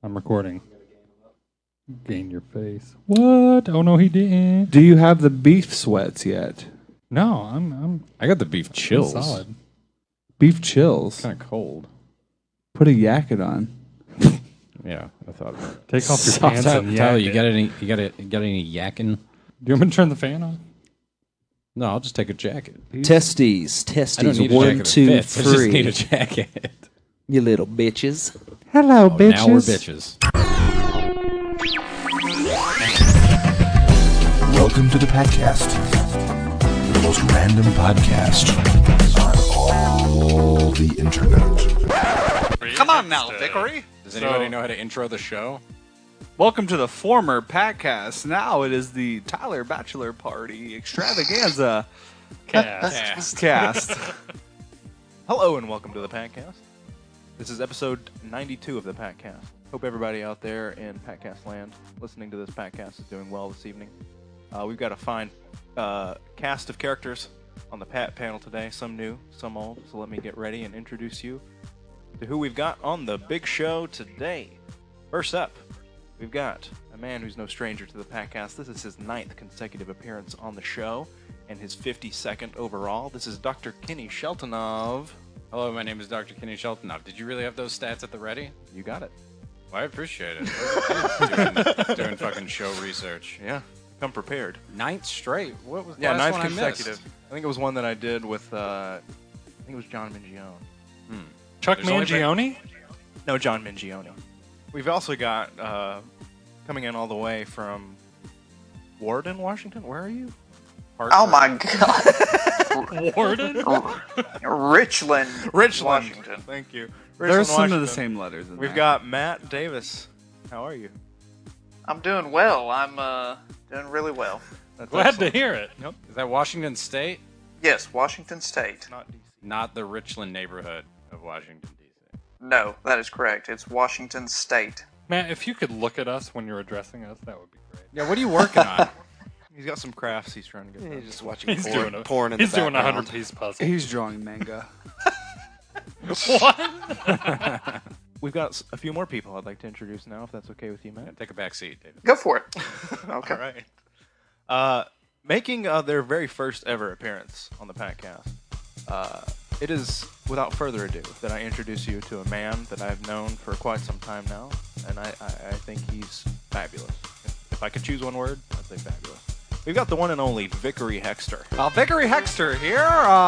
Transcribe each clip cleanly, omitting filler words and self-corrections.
I'm recording. Gain your face. What? Oh no, he didn't. Do you have the beef sweats yet? No, I got the beef I'm chills. solid. Beef chills. Kind of cold. Put a jacket on. Yeah, I thought. Take off your Soft pants out. and Tyler, yak you it. got any yakking? Do you want me to turn the fan on? No, I'll just take a jacket. Testes. I don't need a One, jacket that two, fits. I just three. need a jacket. You little bitches. Hello, Oh, now we're bitches. Welcome to the Patcast, the most random podcast on all the internet. Come on now, Vickery. Does anybody know how to intro the show? Welcome to the former Patcast. Now it is the Tyler Bachelor Party Extravaganza cast. Hello and welcome to the Patcast. This is episode 92 of the Patcast. Hope everybody out there in Patcast land listening to this Patcast is doing well this evening. We've got a fine cast of characters on the Pat panel today, some new, some old, so let me get ready and introduce you to who we've got on the big show today. First up, we've got a man who's no stranger to the Patcast. This is his 9th consecutive appearance on the show and his 52nd overall. This is Dr. Kenny Sheltonov. Hello, my name is Dr. Kenny Sheltonov. Did you really have those stats at the ready? You got it. Well, I appreciate it. doing fucking show research. Yeah, come prepared. 9th straight. What was the Yeah, last 9th one consecutive. I missed? I think it was one that I did with, I think it was John Mingione. Chuck There's only been- Mangione? No, John Mingione. We've also got, coming in all the way from Warden, Washington. Where are you? Oh my God. Warden? Richland, Washington. Thank you. There's Richland, some of the Washington. same letters in We've there. got Matt Davis. How are you? I'm doing well. I'm doing really well. That's Glad to excellent. hear it. Is that Washington State? Yes, Washington State. Not DC. Not the Richland neighborhood of Washington, D.C. No, that is correct. It's Washington State. Matt, if you could look at us when you're addressing us, that would be great. Yeah, what are you working on? He's got some crafts he's trying to get done. He's just watching He's porn, doing a porn in He's the doing a background. 100-piece puzzle. He's drawing manga. What? We've got a few more people I'd like to introduce now, if that's okay with you, Matt. Take a back seat, David. Go for it. Okay. All right. Making their very first ever appearance on the Patcast, it is, without further ado, that I introduce you to a man that I've known for quite some time now, and I think he's fabulous. If I could choose one word, I'd say fabulous. We've got the one and only Vickery Hexter. Vickery Hexter here.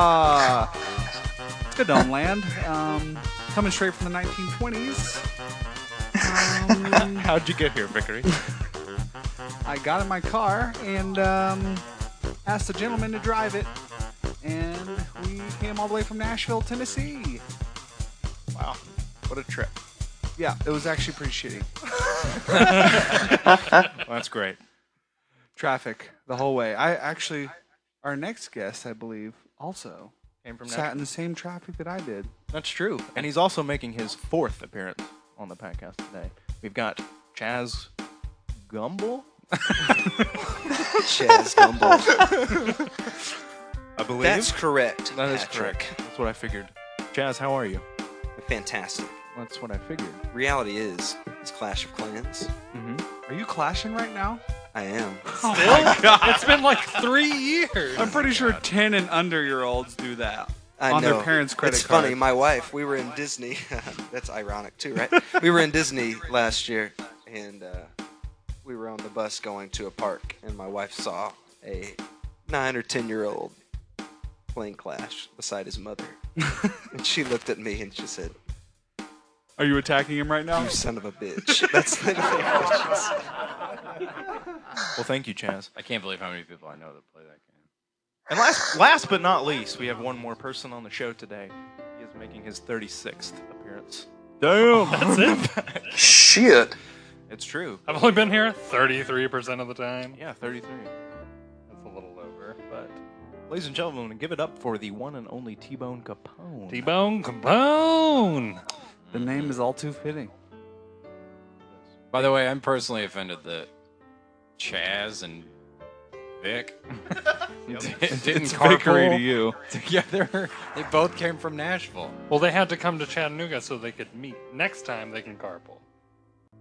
It's good on land. Coming straight from the 1920s. How'd you get here, Vickery? I got in my car and asked the gentleman to drive it. And we came all the way from Nashville, Tennessee. Wow. What a trip. Yeah, it was actually pretty shitty. Well, that's great. Traffic the whole way. Our next guest, I believe, also Came from sat Nashville. in the same traffic that I did. That's true. And he's also making his 4th appearance on the Patcast today. We've got Chaz Gumble, Chaz Gumble. I believe. That's correct. That is Patrick. correct. That's what I figured. Chaz, how are you? Fantastic. That's what I figured. Reality is, it's Clash of Clans. Are you clashing right now? I am. It's been like 3 years. I'm pretty sure 10 and under-year-olds do that. I on know. their parents' credit It's card. funny. My wife, we were in Disney. That's ironic too, right? We were in Disney last year, and we were on the bus going to a park, and my wife saw a 9 or 10-year-old playing Clash beside his mother, and she looked at me and she said, Are you attacking him right now? "You son of a bitch." That's the Well, thank you, Chaz. I can't believe how many people I know that play that game. And last but not least, we have one more person on the show today. He is making his 36th appearance. Damn! That's it? Shit. It's true. I've only been here 33% of the time. Yeah, 33. That's a little over, but... Ladies and gentlemen, give it up for the one and only T-Bone Capone. T-Bone Capone! The name is all too fitting. By the way, I'm personally offended that Chaz and Vic didn't Vickery to carpool you. together. They both came from Nashville. Well, they had to come to Chattanooga so they could meet. Next time they can carpool.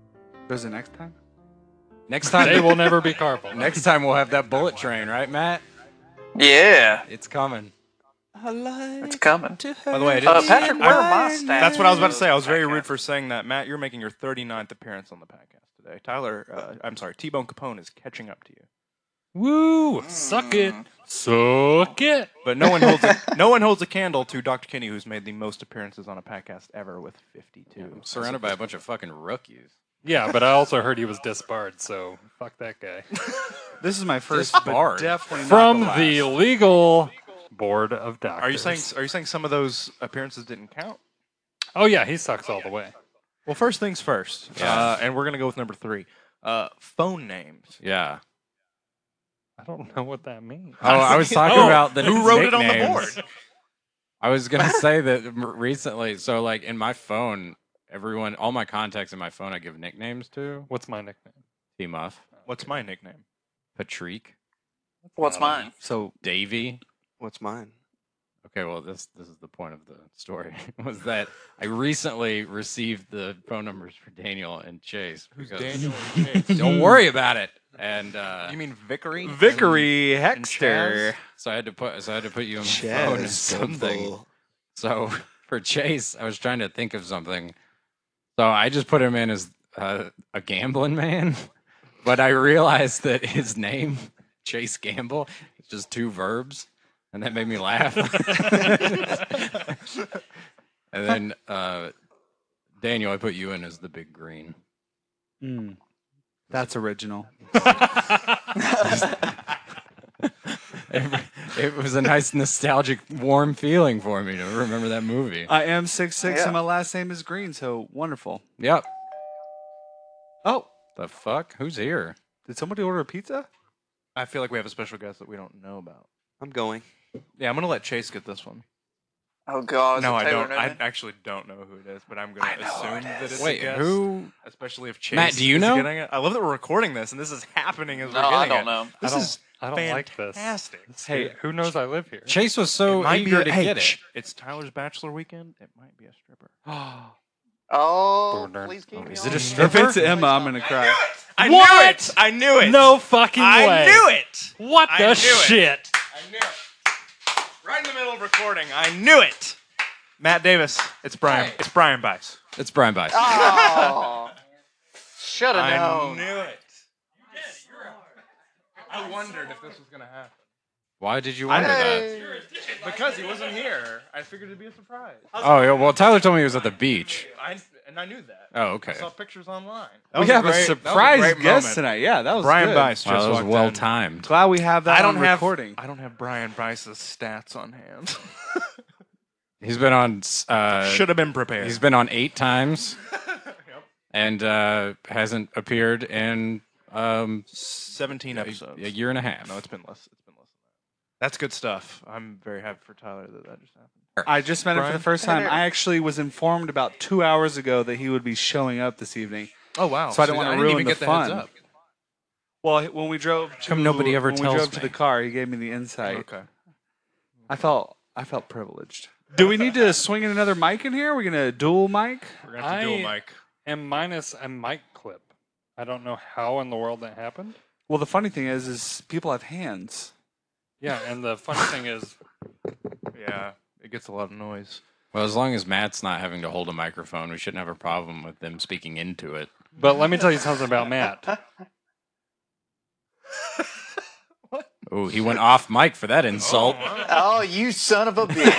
There's a next time? Next time, They will never be carpool. next time we'll have that bullet train, right, Matt? Yeah, It's coming. it's coming. By the way, I didn't Patrick, where are my stats? That's what I was about to say. I was very Okay. rude for saying that. Matt, you're making your 39th appearance on the podcast today. Tyler, I'm sorry, T-Bone Capone is catching up to you. Woo! Suck it. Suck it. But no one holds a candle to Dr. Kinney, who's made the most appearances on a podcast ever with 52. I'm surrounded by a bunch of fucking rookies. Yeah, but I also heard he was disbarred, so fuck that guy. This is my first, Disbarred. but definitely From not the last. legal board of doctors. Are you saying some of those appearances didn't count? Oh yeah, he sucks all the way. Well, first things first. Yeah. And we're gonna go with number 3. Phone names. Yeah. I don't know what that means. Oh, I was talking about the who wrote it on the nicknames. board? I was gonna say that recently. So, like in my phone, all my contacts in my phone, I give nicknames to. What's my nickname? T-Muff, What's my nickname? Patrick, What's mine? So, Davey. What's mine? Okay, well, this is the point of the story. Was that I recently received the phone numbers for Daniel and Chase. Who's because- Daniel and Chase? Don't worry about it. And You mean Vickery? Vickery and Hexter. so I had to put you in my phone as something. So for Chase, I was trying to think of something. So I just put him in as a gambling man, but I realized that his name, Chase Gamble, is just 2 verbs, and that made me laugh. And then Daniel, I put you in as the Big Green. That's original. It was a nice, nostalgic, warm feeling for me to remember that movie. I am 6'6", Yeah. and my last name is Green, so wonderful. Yep. Oh, The fuck? Who's here? did somebody order a pizza? I feel like we have a special guest that we don't know about. I'm going. Yeah, I'm gonna let Chase get this one. Oh God! is No, it I Taylor don't. I Newman? actually don't know who it is, but I'm gonna I know assume it that is. it's Wait, a guest. who? Especially if Chase. Matt, do you is know? getting it. I love that we're recording this and this is happening as No, we're I getting don't know. This is I don't like this. fantastic. Hey, who knows I live here? Chase was so It might be eager a- to hey, get shh, it. It's Tyler's bachelor weekend. It might be a stripper. Oh, Darn. please keep me Is on. it a If stripper? it's Emma, I'm gonna cry. I What? knew it. I knew it. No fucking way. it. What I the knew it. shit? I knew it. Right in the middle of recording. I knew it. Matt Davis. It's Brian. It's Brian Bice. It's Brian Bice. Oh, should have I known. knew it. I wondered if this was gonna happen. Why did you wonder that? Hey. Because he wasn't here. I figured it'd be a surprise. Oh, yeah, well, Tyler told me he was at the beach. I knew that. Oh, okay. I saw pictures online. We have a surprise guest tonight. Yeah, that was Brian good. Bice Wow, just that was walked well in. timed. Glad we have that I don't on have recording. I don't have Brian Bice's stats on hand. He's been on. Should have been prepared. He's been on 8 times, and hasn't appeared in 17 episodes. a year and a half. No, it's been less. It's been less than that. That's good stuff. I'm very happy for Tyler that just happened. I just met him for Brian? the first time. I actually was informed about 2 hours ago that he would be showing up this evening. Oh wow! So I don't wanna ruin even the get fun. heads up. Well, when we drove to, Come nobody ever when we tells drove to me. the car, he gave me the insight. Okay. I felt privileged. Do we need to swing in another mic in here? Are we gonna dual mic? We're gonna have to do a I- mic. And minus a mic clip. I don't know how in the world that happened. Well, the funny thing is people have hands. Yeah, and the funny thing is, Yeah, it gets a lot of noise. Well, as long as Matt's not having to hold a microphone, we shouldn't have a problem with them speaking into it. but let me tell you something about Matt. Oh, he went off mic for that insult. Oh, you son of a bitch!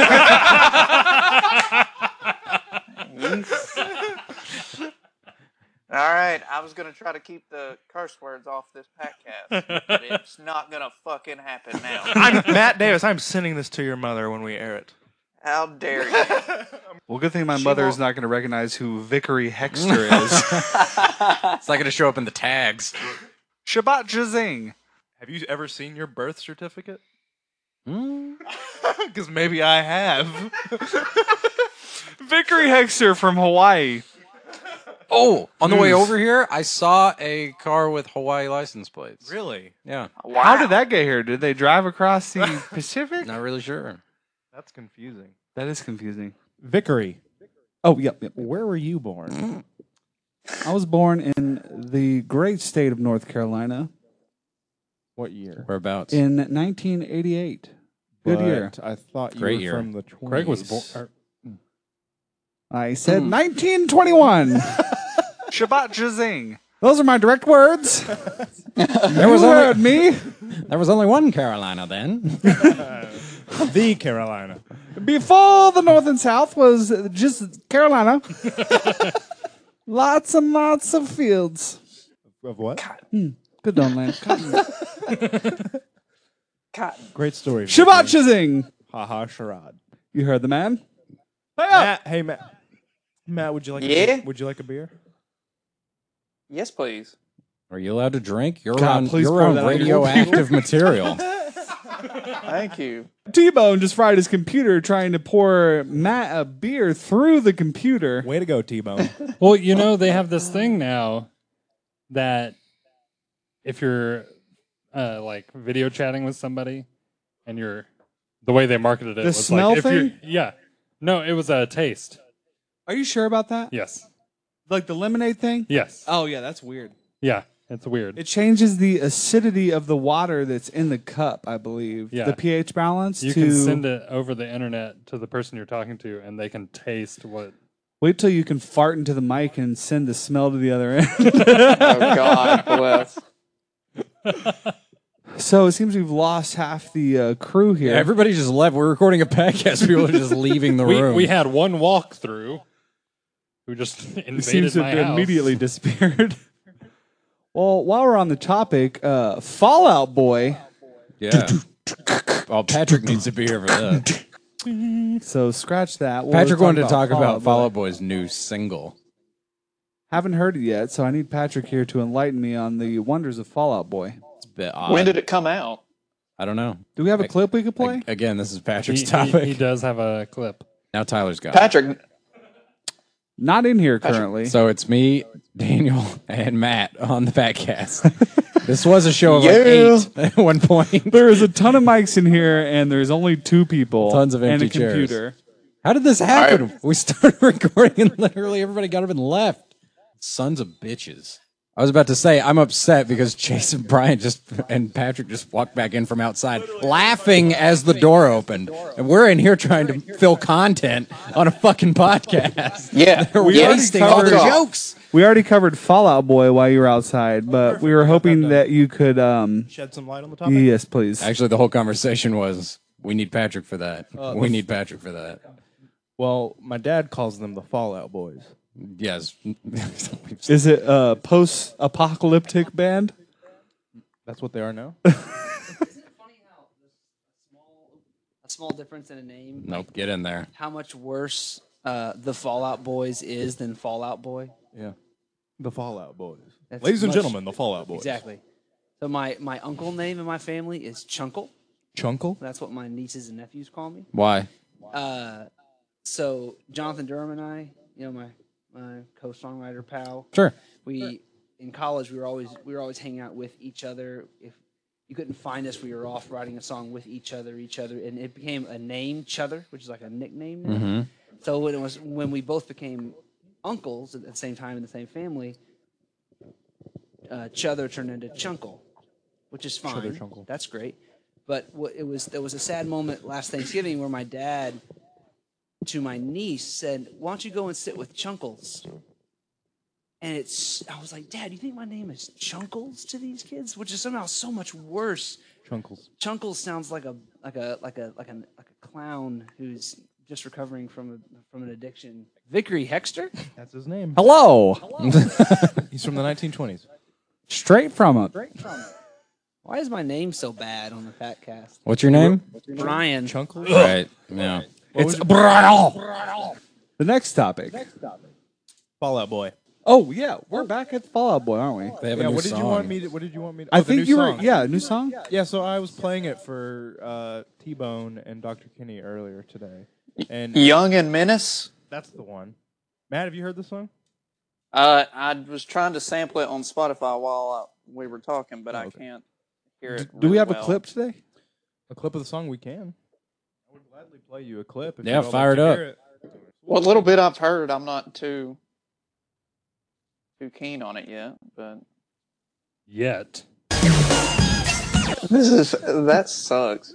All right, I was gonna try to keep the curse words off this podcast, but it's not gonna fucking happen now. I'm Matt Davis. I'm sending this to your mother when we air it. How dare you? Well, good thing my She mother won't- is not going to recognize who Vickery Hexter is. It's not going to show up in the tags. Shabbat Jazing. Have you ever seen your birth certificate? Hmm? Because maybe I have. Vickery Hexter from Hawaii. Oh, on the way over here, I saw a car with Hawaii license plates. Really? Yeah, Wow. How did that get here? Did they drive across the Pacific? not really sure. That's confusing. That is confusing. Vickery, Oh, yep. where were you born? I was born in the great state of North Carolina What year? Whereabouts? in 1988. Good year. But I thought you Great were year. from the 20s. Craig was born. I said 1921. Shabbat Jazing. Those are my direct words. There was You only heard me. there was only one Carolina then. The Carolina. Before the North and South was just Carolina. Lots and lots of fields. Of what? Good on land. Cotton. Great story. Shabbat Shazing. Haha, charade. You heard the man? Matt, hey Matt. Matt, would you like? Yeah? Would you like a beer? Yes, please. Are you allowed to drink? You're God, on please you're pour on that on your radioactive material. Thank you. T-Bone just fried his computer trying to pour Matt a beer through the computer. Way to go, T-Bone. Well, you know, they have this thing now that if you're like video chatting with somebody and you're the way they marketed it The was smell like if thing? yeah. No, it was a taste. Are you sure about that? Yes. Like the lemonade thing? Yes. Oh, yeah, that's weird. Yeah. It's weird. It changes the acidity of the water that's in the cup, I believe. Yeah. The pH balance You to... can send it over the internet to the person you're talking to and they can taste what Wait till you can fart into the mic and send the smell to the other end. Oh, God bless. So it seems we've lost half the crew here. Yeah, everybody just left. We're recording a podcast. People are just leaving the room. we had one walkthrough who just invaded It seems to my have house. immediately disappeared. Well, while we're on the topic, Fallout Boy. Yeah. Well, Patrick needs to be here for that. So scratch that. Patrick wanted to talk Fall about Out Fall Out Boy's new single. Haven't heard it yet, so I need Patrick here to enlighten me on the wonders of Fall Out Boy. It's a bit odd. When did it come out? I don't know. Do we have a clip we could play? Again, this is Patrick's He topic. does have a clip. Now Tyler's got it. Patrick, Not in here currently. So it's me, Daniel, and Matt on the podcast. This was a show of Yeah. like 8 at one point. There is a ton of mics in here, and there's only 2 people. Tons of and empty a chairs. computer. How did this happen? We started recording and literally everybody got up and left. Sons of bitches. I was about to say, I'm upset because Chase and Brian and Patrick just walked back in from outside laughing as the door opened. And we're in here trying to fill content on a fucking podcast. yeah, They're We already wasting all the covered- jokes. We already covered Fallout Boy while you were outside, but we were hoping that you could. Shed some light on the topic. Yes, please. Actually, the whole conversation was, we need Patrick for that. We need Patrick for that. Well, my dad calls them the Fallout Boys. Yes. Is it a post-apocalyptic band? That's what they are now. Isn't it funny how a small difference in a name, Nope, get in there. how much worse the Fallout Boys is than Fallout Boy? Yeah. The Fallout Boys. That's Ladies and much- gentlemen, the Fallout Boys. Exactly. So my uncle name in my family is Chunkle. Chunkle? That's what my nieces and nephews call me. Why? So Jonathan Durham and I, you know, my co-songwriter pal, Sure. we in college we were always hanging out with each other. If you couldn't find us, we were off writing a song with each other, and it became a name, Chother, which is like a nickname now. Mm-hmm. So when we both became uncles at the same time in the same family, Chother turned into Chunkle, which is fine. Chother Chunkle. That's great. But there was a sad moment last Thanksgiving where my dad, to my niece, said, "Why don't you go and sit with Chunkles?" And I was like, "Dad, you think my name is Chunkles to these kids?" Which is somehow so much worse. Chunkles. Chunkles sounds like a clown who's just recovering from an addiction. Vickery Hexter? That's his name. Hello. He's from the 1920s. Straight from it. Why is my name so bad on the Fatcast? What's your name? Brian. Chunkles? Right. Yeah. It's Brian. The next topic. Fallout Boy. Oh yeah, we're back at Fallout Boy, aren't we? They have a Yeah, new what did song. you want me to? What did you want me to? I the think new you were. song. Yeah, new song. Yeah, so I was playing it for T-Bone and Dr. Kinney earlier today, and Young and Menace. that's the one. Matt, have you heard this song? I was trying to sample it on Spotify while we were talking, but I can't hear it. Do we really have well. a clip today? A clip of the song we can. I would gladly play you a clip. If Yeah, you'd all fire like it to up. hear it. What little bit I've heard, I'm not too. too keen on it yet, but Yet. that sucks.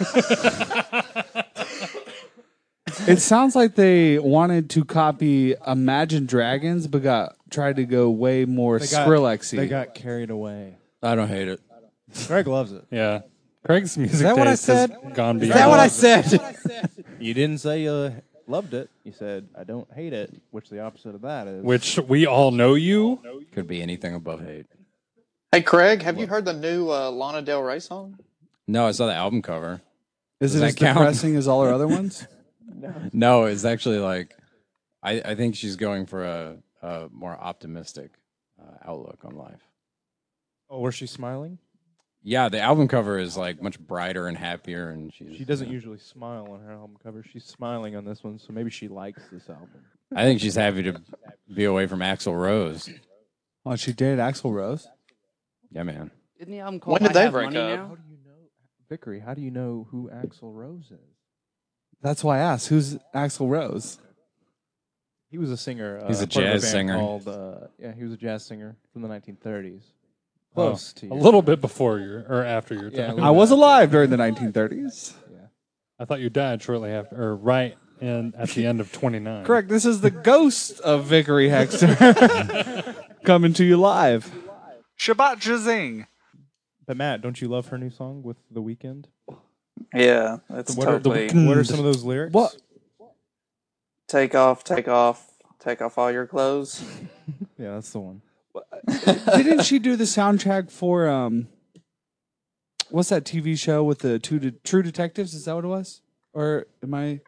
It sounds like they wanted to copy Imagine Dragons, but tried to go way more Skrillexy. They got carried away. I don't hate it. Greg loves it. Yeah. Craig's music that what I taste has said? gone Is beyond. that what I said? You didn't say you loved it. You said, I don't hate it, which the opposite of that is. Which we all know you. Could be anything above hate. Hey, Craig, have you heard the new Lana Del Rey song? No, I saw the album cover. Is Does it that as count? depressing as all her other ones? No, it's actually like, I think she's going for a more optimistic outlook on life. Oh, was she smiling? Yeah, the album cover is like much brighter and happier, and She doesn't usually smile on her album cover. She's smiling on this one, so maybe she likes this album. I think she's happy to be away from Axl Rose. Oh, she dated Axl Rose? Yeah, man. Isn't the album called When did I they Have break Money up? Now? How do you know, Vickery? How do you know who Axl Rose is? That's why I asked. Who's Axl Rose? He was a singer. He's a part of jazz band singer. Called, he was a jazz singer from the 1930s. Close to A you. little bit before your or after your Yeah, a time. little I was alive during the 1930s. I thought you died shortly after, or right in at the end of 29. Correct. This is the ghost of Vickery Hexter coming to you live. Shabbat Jazing. But Matt, don't you love her new song with The Weeknd? Yeah, that's What are, totally. what are some of those lyrics? What? Take off all your clothes. Yeah, that's the one. Didn't she do the soundtrack for what's that TV show with the True Detectives? Is that what it was? Or am I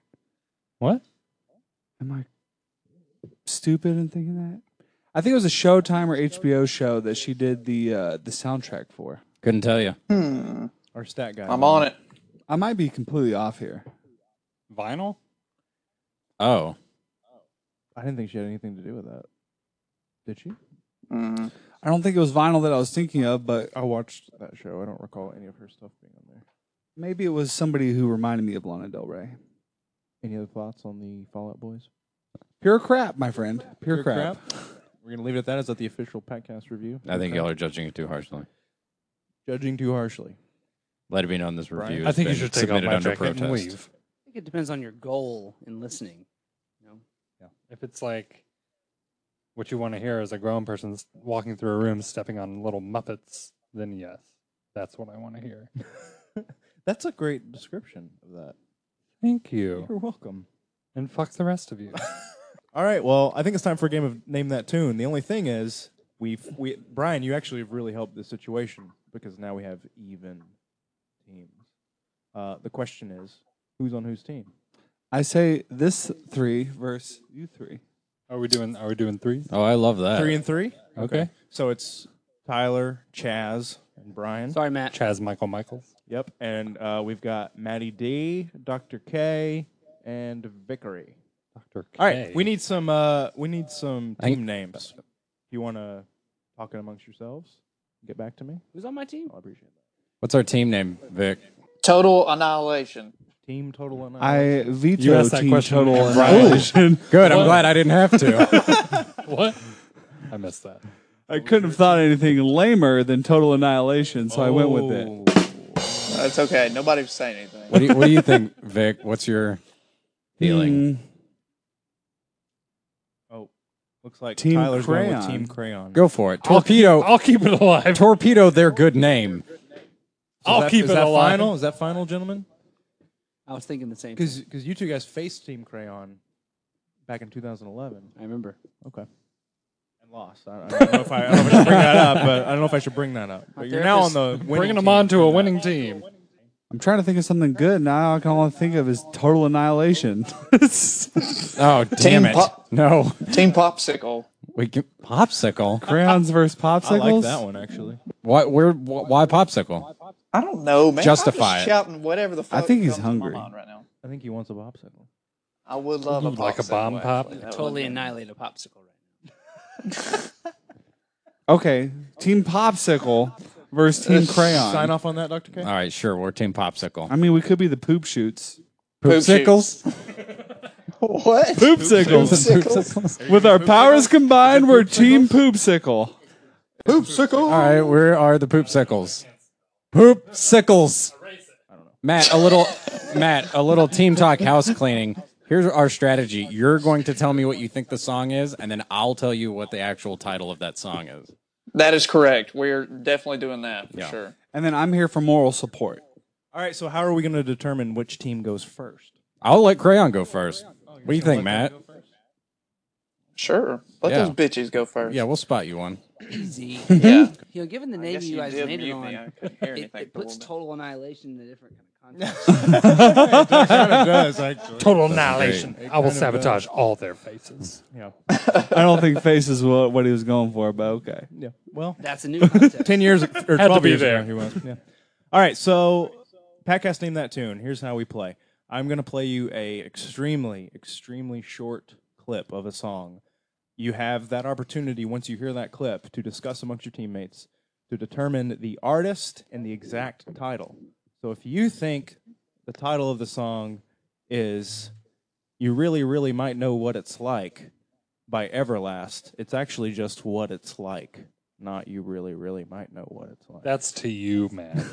stupid in thinking that? I think it was a Showtime or HBO show that she did the soundtrack for. Couldn't tell you. Our stat guy. I'm on it. I might be completely off here. Vinyl? Oh, I didn't think she had anything to do with that. Did she? I don't think it was vinyl that I was thinking of, but I watched that show. I don't recall any of her stuff being on there. maybe it was somebody who reminded me of Lana Del Rey. Any other thoughts on the Fallout Boys? Pure crap, my friend. Pure crap. We're going to leave it at that. Is that the official podcast review? I think y'all are judging it too harshly. Judging too harshly. Let it be known this review. I has think you been should take off submitted my under jacket and protest. leave. I think it depends on your goal in listening. You know? If it's like what you want to hear as a grown person walking through a room stepping on little Muppets, then yes, that's what I want to hear. That's a great description of that. Thank you. You're welcome. And fuck the rest of you. All right, well, I think it's time for a game of Name That Tune. The only thing is, Brian, you actually have really helped this situation because now we have even teams. The question is, who's on whose team? I say this three versus you three. Are we doing three? Oh, I love that. 3 and 3? Okay. So it's Tyler, Chaz, and Brian. Sorry, Matt. Chaz Michaels. Yep, and we've got Maddie D, Dr. K, and Vickery. Dr. K. All right, we need some team names. If you want to talk it amongst yourselves, get back to me. Who's on my team? I'll appreciate that. What's our team name, Vic? Total Annihilation. Team Total Annihilation. I You veto asked that Team question Total and Brian- Annihilation. Good. I'm glad I didn't have to. What? I missed that. I couldn't have thought anything lamer than Total Annihilation, so I went with it. It's okay. Nobody was saying anything. What do you think, Vic? What's your feeling? Oh, looks like Team Tyler's going with Crayon. Team Crayon. Go for it. Torpedo. I'll keep it alive. Torpedo. Their good name. I'll keep is it that alive. Final? Is that final, gentlemen? I was thinking the same thing. Because you two guys faced Team Crayon back in 2011. I remember. Okay. And lost. I don't know if I should bring that up, but I don't know if I should bring that up. But you're now on the winning Bringing them team on to a from winning that. team. I'm trying to think of something good. Now all I can only think of is Total Annihilation. Oh, damn it. No. Team Popsicle. We can, popsicle. Crayons versus I popsicles. like that one, actually. Why popsicle? I don't know, man. Justify I'm it. just shouting whatever the fuck I think he's comes to my hungry. mind right now. I think he wants a popsicle. I would love a popsicle. Like a bomb pop? actually. That Totally would be- annihilate a popsicle right now. Okay, Team Popsicle versus Team Crayon. Sign off on that, Dr. K? All right, sure. We're Team Popsicle. I mean, we could be the Poop Shoots. Poop Poopsicles? What? Poopsicles. With our powers combined, we're Team Poopsicle. Poopsicle. All right, where are the Poopsicles? Poopsicles. Matt, a little team talk house cleaning. Here's our strategy. You're going to tell me what you think the song is, and then I'll tell you what the actual title of that song is. That is correct. We're definitely doing that for sure. And then I'm here for moral support. All right, so how are we going to determine which team goes first? I'll let Crayon go first. What do you think, Matt? Sure. Let those bitches go first. Yeah, we'll spot you one. Easy. Yeah. Given the name you guys landed on, it puts total annihilation in a different kind of context. It kind of does, actually. Total annihilation. I will sabotage all their faces. Yeah. I don't think face is what he was going for, but okay. Yeah. Well, That's a new context. 10 years or Had 12 to be years there. ago he was. Yeah. All right, so Patcast Name That Tune. Here's how we play. I'm going to play you a extremely, extremely short clip of a song. You have that opportunity once you hear that clip to discuss amongst your teammates to determine the artist and the exact title. So if you think the title of the song is You Really, Really Might Know What It's Like by Everlast, it's actually just What It's Like, not You Really, Really Might Know What It's Like. That's to you, Matt.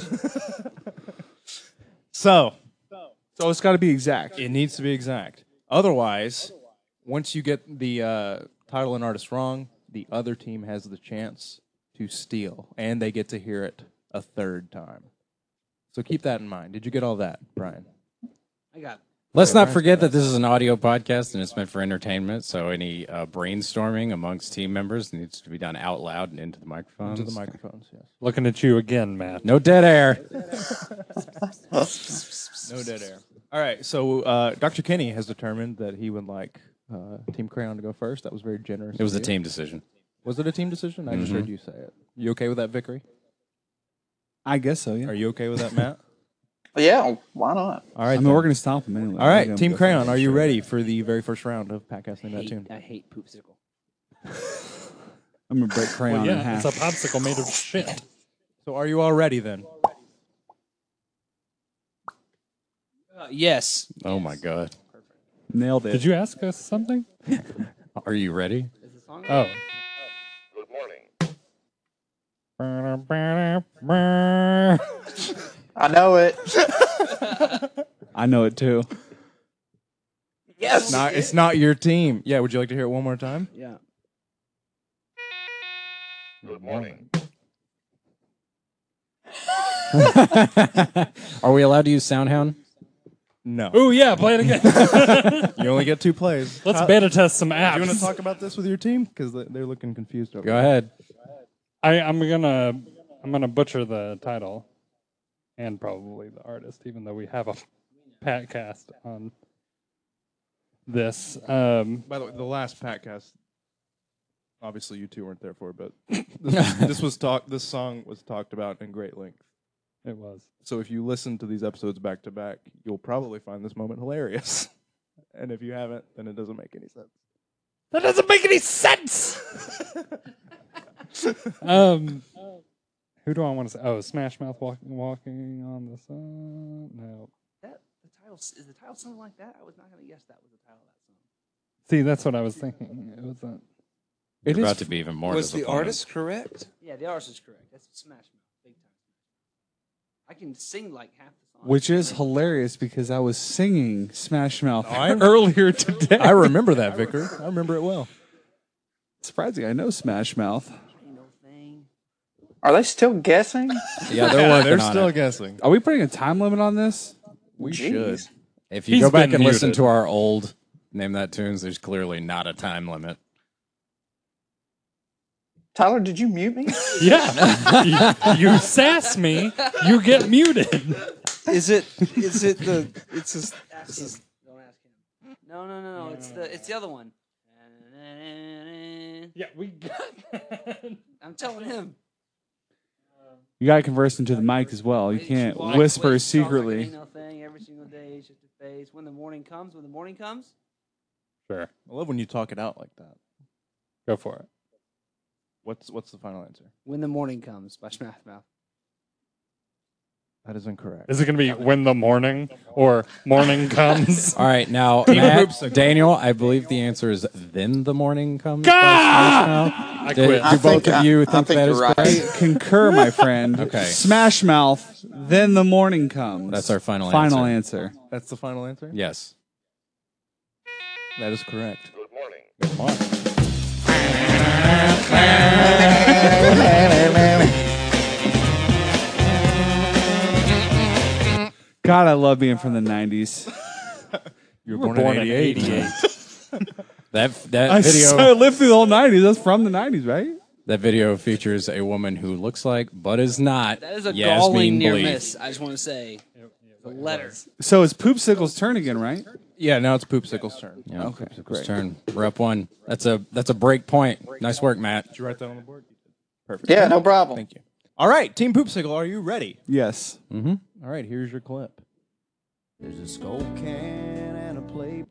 So it's got to be exact. it needs to be exact. Otherwise, once you get the title and artist wrong, the other team has the chance to steal, and they get to hear it a third time. So keep that in mind. Did you get all that, Brian? I got Let's not forget that this is an audio podcast and it's meant for entertainment. So any brainstorming amongst team members needs to be done out loud and into the microphones. To the microphones, yes. Looking at you again, Matt. No dead air. No dead air. All right, so Dr. Kenny has determined that he would like Team Crayon to go first. That was very generous. It was of a you. team decision. Was it a team decision? I just heard you say it. You okay with that, Vickery? I guess so, yeah. Are you okay with that, Matt? Yeah, why not? All right. I mean, then. we're going to stomp him anyway. All We're right, gonna Team go Crayon, first. are you ready for the very first round of Patcast Name That hate, Tune? I hate Poopsicle. I'm going to break Crayon Well, in yeah, half. it's a popsicle made of shit. So are you all ready then? Yes. Oh my god. Nailed it. Did you ask us something? Are you ready? Is the song Oh. I know it. I know it too. Yes. It's not your team. Yeah, would you like to hear it one more time? Yeah. Good morning. Are we allowed to use SoundHound? No. Oh yeah, play it again. You only get 2 plays. Let's beta test some apps. Do you want to talk about this with your team? Because they're looking confused over Go there. ahead. I'm gonna butcher the title and probably the artist, even though we have a Patcast on this. By the way, the last Patcast, obviously you two weren't there for, but this song was talked about in great length. It was. So if you listen to these episodes back to back, you'll probably find this moment hilarious. And if you haven't, then it doesn't make any sense. That doesn't make any sense. Who do I want to say? Oh, Smash Mouth walking on the sun. No. Is the title something like that? I was not going to guess that was the title of that song. See, that's what I was thinking. It wasn't. It's about to be even more Was the disappointing. artist correct? Yeah, the artist is correct. That's Smash Mouth. Big time. I can sing like half the song. Which is hilarious because I was singing Smash Mouth I- earlier today. I remember that, Vicar. I remember it well. Surprising, I know Smash Mouth. Ain't no thing. Are they still guessing? Yeah, they're working They're on still it. guessing. Are we putting a time limit on this? We Jeez. should. If you He's go back been and listen muted. to our old Name That Tunes, there's clearly not a time limit. Tyler, did you mute me? Yeah. you sass me, you get muted. Is it the? It's just. Ask him. Don't ask him. No. It's the other one. Yeah, we got that. I'm telling him. You gotta converse into the mic as well. You can't whisper secretly. Ain't no thing. Every single day is just a phase. When the morning comes. Sure. I love when you talk it out like that. Go for it. What's the final answer? When the morning comes by Smash Mouth. That is incorrect. Is it going to be When the Morning or Morning Comes? All right, now, Matt, Daniel, I believe the answer is Then the Morning Comes. by Smash Mouth. I Do quit. both of you think that is I correct? concur, my friend. Okay. Smash Mouth, then the morning comes. That's our final answer. That's the final answer? Yes. That is correct. Good morning. God, I love being from the 90s. You were born in 88. That I video lived through the whole 90s. That's from the 90s, right? that video features a woman who looks like but is not. That is a Yasmin galling near Bleeth. miss. I just want to say. The letter. So it's Poopsicle's turn again, right? Yeah, now it's Poopsicle's turn. Yeah, Okay, Poopsicle's great. turn. We're up one. That's a break point. Nice work, Matt. Did you write that on the board? Perfect. Yeah, no problem. Thank you. All right, Team Poopsicle, are you ready? Yes. Mm-hmm. All right, here's your clip. There's a skull can and a plate.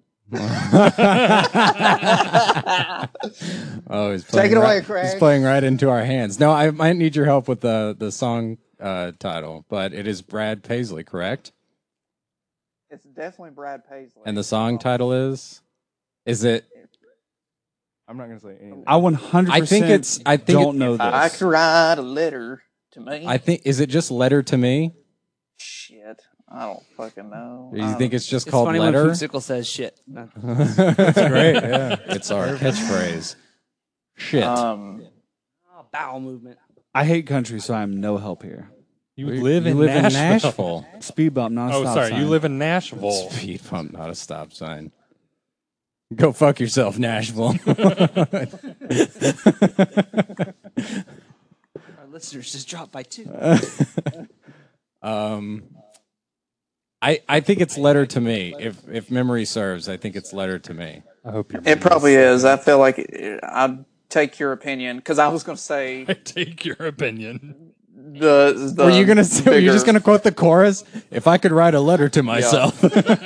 Oh, he's playing Take it away, right, Craig. He's playing right into our hands. No, I might need your help with the song title, but it is Brad Paisley, correct? It's definitely Brad Paisley. And the song title is it? I'm not going to say anything. I 100% I think don't know this. I could write a letter to me. is it just Letter to Me? Shit, I don't fucking know. Or you think it's just It's called funny Letter? when Poopsicle says shit. That's great. Yeah, it's our catchphrase. Shit. Oh, bowel movement. I hate country, so I'm no help here. You live in Nashville. Speed bump, not a Oh, stop sorry. sign. You live in Nashville. Speed bump, not a stop sign. Go fuck yourself, Nashville. Our listeners just dropped by 2. I think it's Letter to Me. If memory serves, I think it's Letter to Me. I hope you're. It probably is. I feel like I'd take your opinion because I was going to say I take your opinion. the. Were you gonna say? Were you just bigger- gonna quote the chorus? If I could write a letter to myself.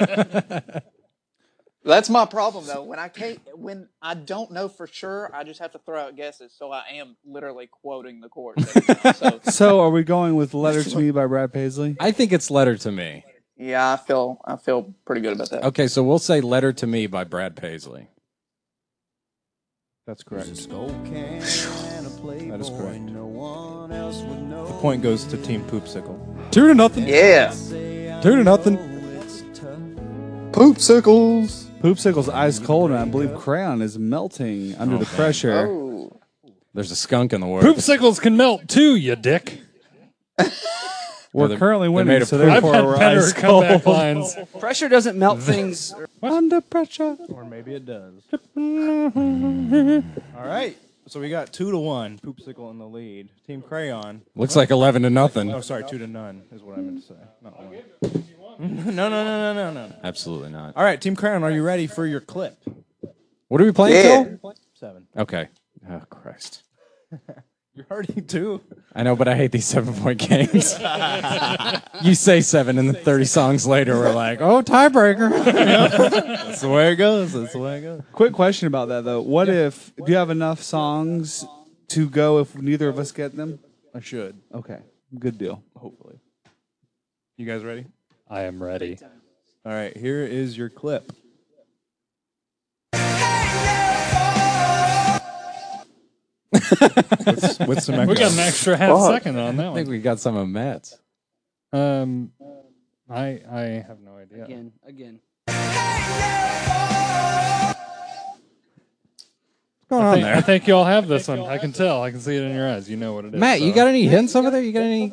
That's my problem though. When I don't know for sure, I just have to throw out guesses. So I am literally quoting the chorus. every time. So So are we going with Letter to Me by Brad Paisley? I think it's Letter to Me. yeah, I feel pretty good about that. Okay, so we'll say Letter to Me by Brad Paisley. That's correct. There's a skull can and a plate. That is correct. No one else would know. The point goes to Team Poopsicle. 2-0. Yeah. 2-0. It's tough. Poopsicles. Poopsicle's ice cold, and I believe Crayon is melting under the pressure. Oh. There's a skunk in the word. Poopsicles can melt too, you dick. We're They're- currently they're winning, made of so poop. I've therefore had we're better ice cold. comeback lines. Pressure doesn't melt things. Under pressure. Or maybe it does. All right. So we got 2-1. Poopsicle in the lead. Team Crayon. Looks like 11-0. Oh, sorry, 2-0 is what I meant to say. Not 1. No. Absolutely not. All right, Team Crayon, are you ready for your clip? What are we playing, Yeah. Phil? 7. Okay. Oh, Christ. You're already 2. I know, but I hate these 7-point games. You say 7, and then 30 songs later, we're like, oh, tiebreaker. That's the way it goes. That's the way it goes. Quick question about that, though. What if, do you have enough songs to go if neither of us get them? I should, Okay, good deal. hopefully. You guys ready? I am ready. All right, here is your clip. With some We got an extra half second on that I think one. we got some of Matt's. I have no idea. Again. What's going on I there? think you all have this one. I can tell. I can see it in your eyes. You know what it is. Matt, you so. got any hints over there? You got any?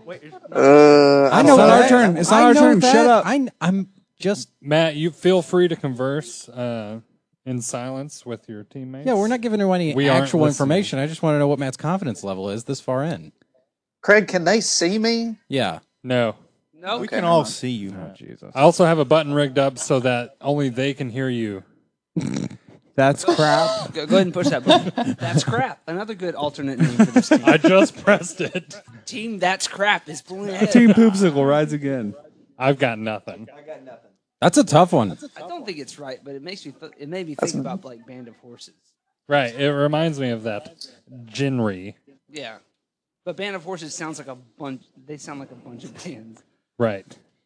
I It's not that. our turn. It's I not our know turn. that. Shut up. I'm just. Matt, you feel free to converse in silence with your teammates. Yeah, we're not giving her any We aren't actual listening. information. I just want to know what Matt's confidence level is this far in. Craig, can they see me? Yeah. No. No. We can all see you, Matt. Jesus. I also have a button rigged up so that only they can hear you. That's crap. Go ahead and push that button. That's crap. Another good alternate name for this team. I just pressed it. Team That's Crap is pulling ahead. Team Poopsicle rides again. I've got nothing. That's a tough one. I don't think it's right, but it makes me. It made me think about like Band of Horses. Right. It reminds me of that genre. Yeah. But Band of Horses sounds like a bunch. They sound like a bunch of bands, Right.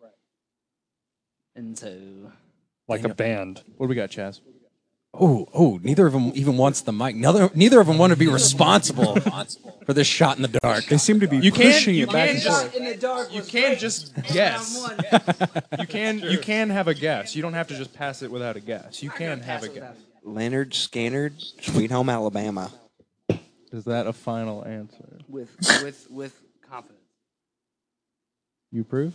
and so Like a band. What do we got, Chaz? Oh, neither of them even wants the mic. Neither of them want to be responsible for this shot in the dark. They seem to be You can't- pushing you it back can't and just- forth. in the dark. You can't just guess. You can have a guess. You don't have to just pass it without a guess. You can have a guess. Leonard Scannard, Sweet Home Alabama. Is that a final answer? with confidence. You approve?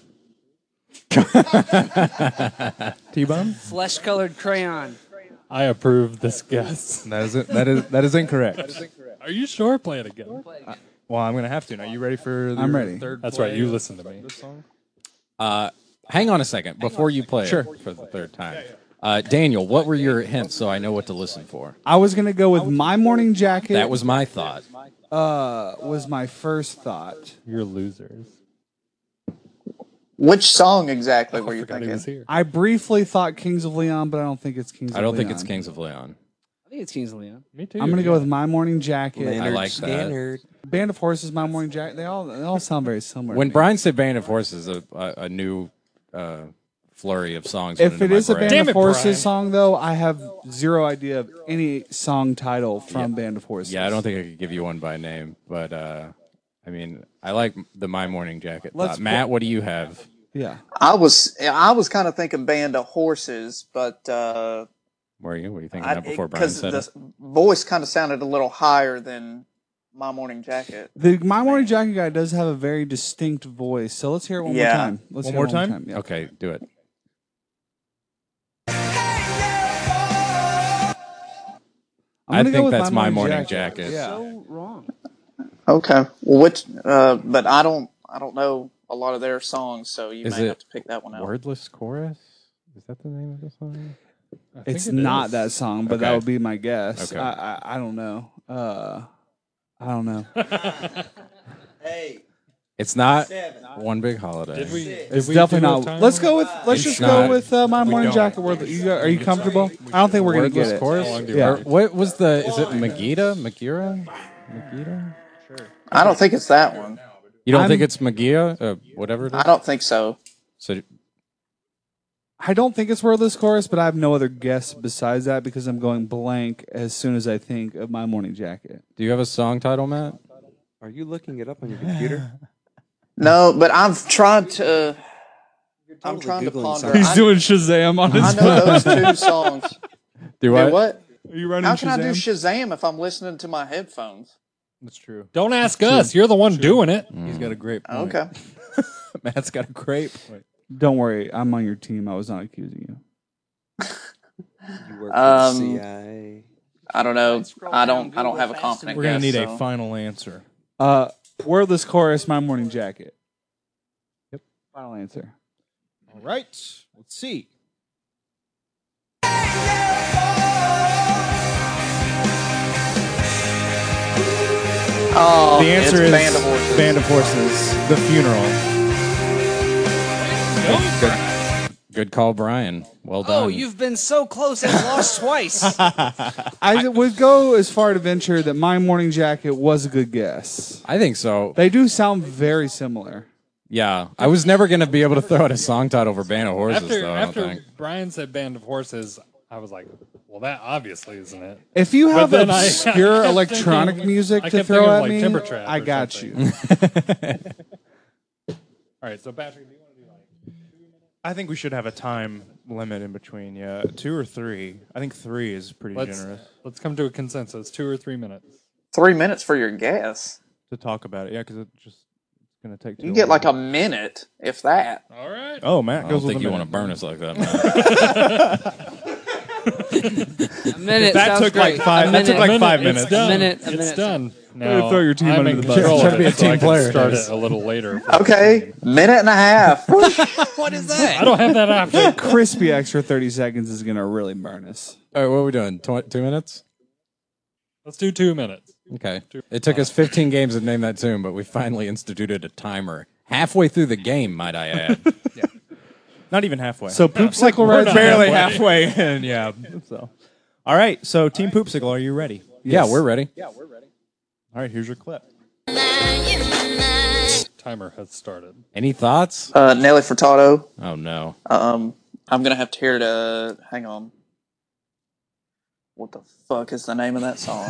T-Bone? Flesh-colored crayon. I approve this guess. That is it. That is incorrect. Are you sure? Play it again. Well, I'm gonna have to. Now, you ready for the I'm ready. third? That's play right. You of listen to me. this song? Hang on a second before you play Sure. it for the third time. Daniel, what were your hints so I know what to listen for? I was gonna go with My Morning Jacket. That was my thought. was my first thought. You're losers. Which song exactly were I you forgot he was thinking? here. I briefly thought Kings of Leon, but I don't think it's Kings of I Leon. don't think it's Kings of Leon. I think it's Kings of Leon. Me too. I'm gonna go with My Morning Jacket. Leonard like that. Scannard. Band of Horses, My Morning Jacket. They all sound very similar. When to me. Brian said Band of Horses, a new flurry of songs. If went it into my is a brain. Band Damn of it, Horses Brian. song, though, I have zero idea of any song title from Band of Horses. Yeah, I don't think I could give you one by name, but I mean, I like the My Morning Jacket. Let's Matt, what do you have? Yeah. I was kind of thinking Band of Horses, but Where are you? What are you thinking that before Brian because said the it? voice kind of sounded a little higher than My Morning Jacket. The My Morning Jacket guy does have a very distinct voice, so let's hear it one more Yeah. time. Let's One hear more it time? Yeah. Okay, do it. I gonna go think with that's My Morning Jacket. Jacket. Yeah. So wrong. Okay, well, which? But I don't know a lot of their songs, so you Is may it have to pick that one out. Wordless Chorus? Is that the name of the song? I think It's it not is. that song, but that Okay. would be my guess. Okay. I don't know. I don't know. It's not One Big Holiday. Did we? It's did we definitely do a not. time? Let's go with. Let's It's just not. go with My Morning don't. Jacket. Are you comfortable? I don't think we're gonna get Wordless it. Chorus? How long do you Yeah. want? What was the? Is it Megiddo? Megiddo? I don't think it's that one. You don't I'm- think it's Megiddo? Whatever it is. I don't think so. So I don't think it's Wordless Chorus, but I have no other guess besides that because I'm going blank as soon as I think of My Morning Jacket. do you have a song title, Matt? Are you looking it up on your computer? No, but I've tried to. I'm totally trying to Googling ponder. something. He's doing Shazam on his I know those two songs. Do Do what? what? Are you running How can I do Shazam? Shazam if I'm listening to my headphones? That's true. Don't ask us. You're the one doing it. He's got a great point. Okay. Matt's got a great point. Don't worry, I'm on your team. I was not accusing you. You work for the CIA. I don't know. I don't Google have a fast confident We're gonna guess, need so. a final answer. Wordless Chorus, My Morning Jacket. Yep. Final answer. All right. Let's see. Oh, The answer it's is Band of Horses. Band of Horses. The Funeral. Good call, Brian. Well done. Oh, you've been so close and lost twice. I would go as far to venture that My Morning Jacket was a good guess. I think so. They do sound very similar. Yeah, I was never gonna be able to throw out a song title for Band of Horses, After though. I don't after think. Brian said Band of Horses, I was like, well, that obviously isn't it. If you have then I obscure kept electronic thinking- music I to kept throw thinking at like me, Timber Trap I or got something. you. All right, so Patrick, do you want to do like? I think we should have a time limit in between. Yeah, 2 or 3. I think 3 is pretty generous Let's come to a consensus. 2 or 3 minutes. 3 minutes for your guess. to talk about it. Yeah, because it's gonna take. You get like a minute, if that. All right. Oh, Matt I goes don't with think a you want to minute. burn us like that, Matt. A minute. That sounds took like great. five- A that took minute. like 5 It's minutes. done. A minute. It's done. Way to Now, throw your team I'm under in the bus. control Try of to be it, a so team I can player Start here. it a little later. Okay, minute and a half. What is that? I don't have that option. Crispy extra 30 seconds is going to really burn us. All right, what are we doing? 2 minutes? Let's do 2 minutes. Okay. It took us 15 games to name that tune, but we finally instituted a timer. Halfway through the game, might I add. Not even halfway. So Poopsicle rides barely halfway in. Yeah. So, all right. So Team Poopsicle, are you ready? Yeah, we're ready. All right. Here's your clip. Man, you timer has started. Any thoughts? Nelly Furtado. Oh no. I'm gonna have to hear it. Hang on. What the fuck is the name of that song?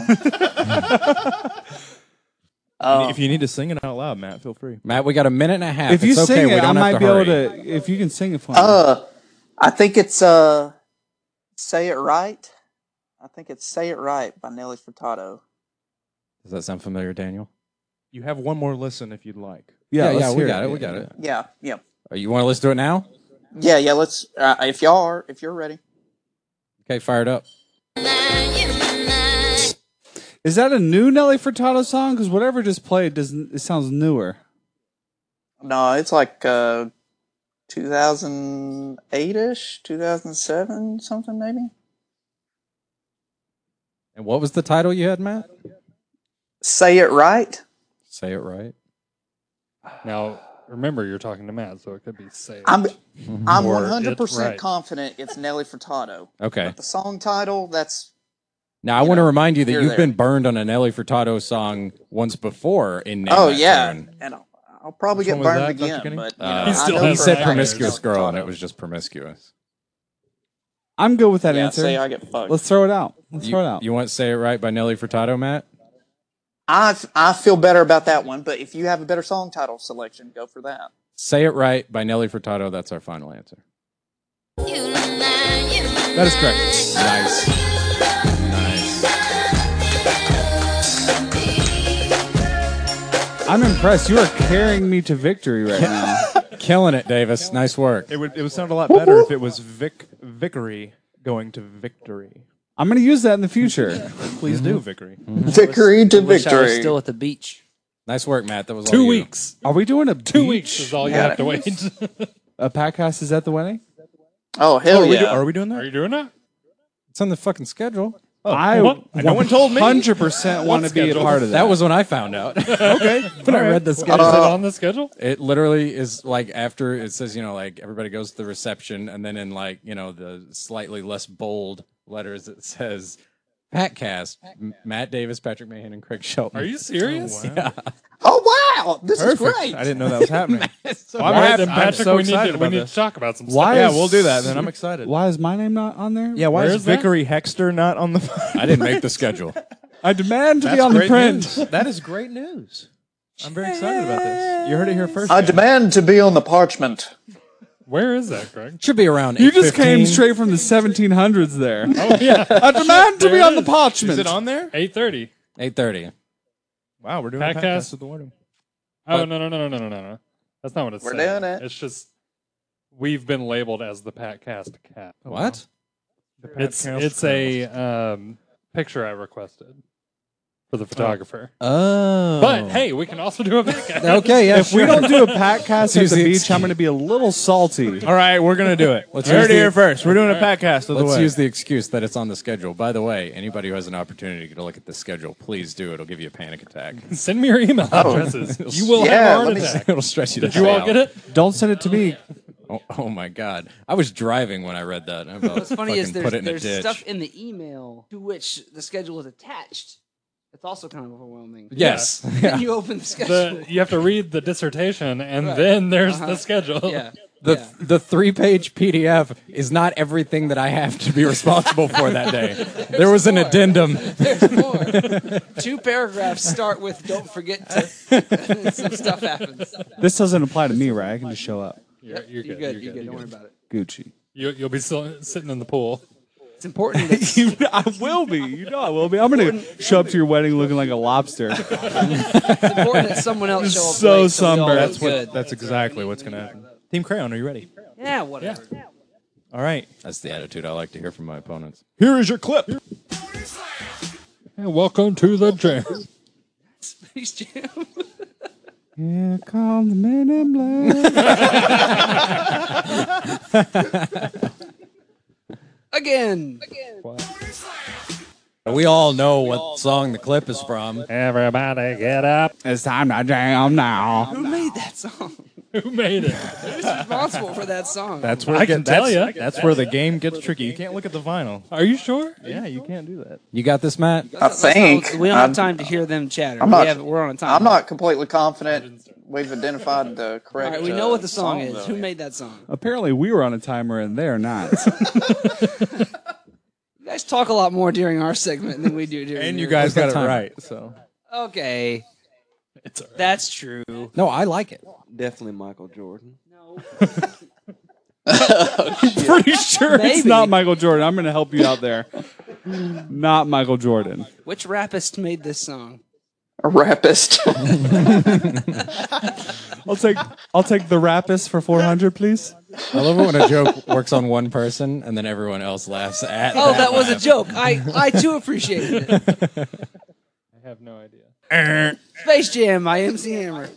If you need to sing it out loud, Matt, feel free. Matt, we got a minute and a half. If you it's okay. sing we it, I don't have might to be able hurry. to. If you can sing it for me. I think it's Say It Right. I think it's Say It Right by Nelly Furtado. Does that sound familiar, Daniel? You have one more listen if you'd like. Yeah, let's we hear got it. We got it. Yeah. You want to listen to it now? Yeah, let's if you're ready. Okay, fire it up. Is that a new Nelly Furtado song? Because whatever just played doesn't. It sounds newer. No, it's like 2008-ish, 2007, something maybe. And what was the title you had, Matt? Say It Right. Say it right. Now, remember, you're talking to Matt, so it could be say it. I'm Or 100% It's Right. confident it's Nelly Furtado. Okay. But the song title, that's Now, I want to remind you that you're you've there. been burned on a Nelly Furtado song once before in Name oh That yeah, Tune. and I'll probably Which get one was burned that, Dr. again. Kenny? But He I still know has He for a said fact promiscuous it's girl, and Furtado. it was just promiscuous. I'm good with that Yeah, answer. say I get fucked. Let's throw it out. Let's throw it out. You want Say It Right by Nelly Furtado, Matt? I feel better about that one, but if you have a better song title selection, go for that. Say It Right by Nelly Furtado. That's our final answer. That is correct. Nice. I'm impressed. You are carrying me to victory right now. Killing it, Davis. Nice work. It would sound a lot better if it was Vickery going to victory. I'm going to use that in the future. Please do, Vickery. Victory to Wish I was victory. still at the beach. Nice work, Matt. That was all 2 you. weeks. Are we doing a 2 beach? weeks is all you have to wait. A podcast is at the wedding? Oh hell yeah! Are we doing Are that? you doing that? It's on the fucking schedule. I what? No one told me. 100% want to be a schedule? part of that. That was when I found out. Okay. When I read the Is schedule. it on the schedule? It literally is like after it says, like everybody goes to the reception, and then in like, the slightly less bold letters, it says Patcast, Matt Davis, Patrick Mahan, and Craig Shelton. Are you serious? Yeah. Oh wow, this Perfect. is great. I didn't know that was happening. All right, then, I'm Patrick, so we need excited to about we need this. to talk about some Why stuff. Yeah, is- we'll do that then. I'm excited. Why is my name not on there? Yeah, why Where is is that? Vickery Hexter not on the I didn't make the schedule. I demand to be on the great print. news. That is great news. I'm very excited about this. You heard it here first. I demand to be on the parchment. Where is that, Greg? Should be around You just 8:15. came straight from the 1700s there. Oh yeah, I demand to There be it on the is. parchment. Is it on there? 8:30. 8:30. Wow, we're doing Podcast. a podcast at the wedding. Oh no! That's not what it's We're saying. doing it. It's just we've been labeled as the Patcast Cat. What? It's a picture I requested for the photographer. Oh. But hey, we can also do a Patcast. Okay, yeah, If we don't do a Patcast at Use the the beach, excuse. I'm going to be a little salty. All right, we're going to do it. Let's You heard use it the- here first. We're doing a podcast of the Let's wedding. use the excuse that it's on the schedule. By the way, anybody who has an opportunity to look at the schedule, please do. It'll give you a panic attack. Send me your email addresses. You will Yeah, have a heart let me attack. It'll stress you to Did you all out. get it? Don't send it to me. Oh my God. I was driving when I read that. I'm about What's funny is fucking put it in a there's ditch. stuff in the email to which the schedule is attached. It's also kind of overwhelming. Yes. Then you open the schedule. You have to read the dissertation, and then there's the schedule. Yeah. The 3-page PDF is not everything that I have to be responsible for that day. There was an addendum. There's more. 2 paragraphs start with "Don't forget to." And some stuff happens. This doesn't apply to me, right? I can just show up. You're You're good. You're good. Don't worry about it. Gucci. You'll be sitting in the pool. It's important. That I will be. You know I will be. I'm going to show up to your wedding looking like a lobster. it's important that someone else show up. So late so we all sunburned. look good. That's exactly what's going to happen. Team Crayon, are you ready? Yeah. Whatever. All right. That's the attitude I like to hear from my opponents. Here is your clip. And welcome to the jam. Space Jam. Here come the men in black. Again. We all know what song the clip is from. Everybody get up. It's time to jam now. Who made that song? Who made it? Who's responsible for that song? That's where I can tell ya. That's where the game gets tricky. You can't look at the vinyl. Are you sure? Yeah, you can't do that. You got this, Matt? I think we don't have time to hear them chatter. I'm not- We're on a time. I'm not completely confident we've identified the All correct. right, we know what the song is. though. Who made that song? Apparently, we were on a timer and they're not. You guys talk a lot more during our segment than we do during. And you yours. guys got it time? right. So Okay, It's all right. that's true. No, I like it. Definitely Michael Jordan. No. Pretty sure Maybe. it's not Michael Jordan. I'm going to help you out there. Not Michael Jordan. Which rapist made this song? A rapist. I'll take the rapist for 400, please. I love it when a joke works on one person and then everyone else laughs at. Oh, that was a joke. I too appreciated it. I have no idea. Space Jam by MC Hammer.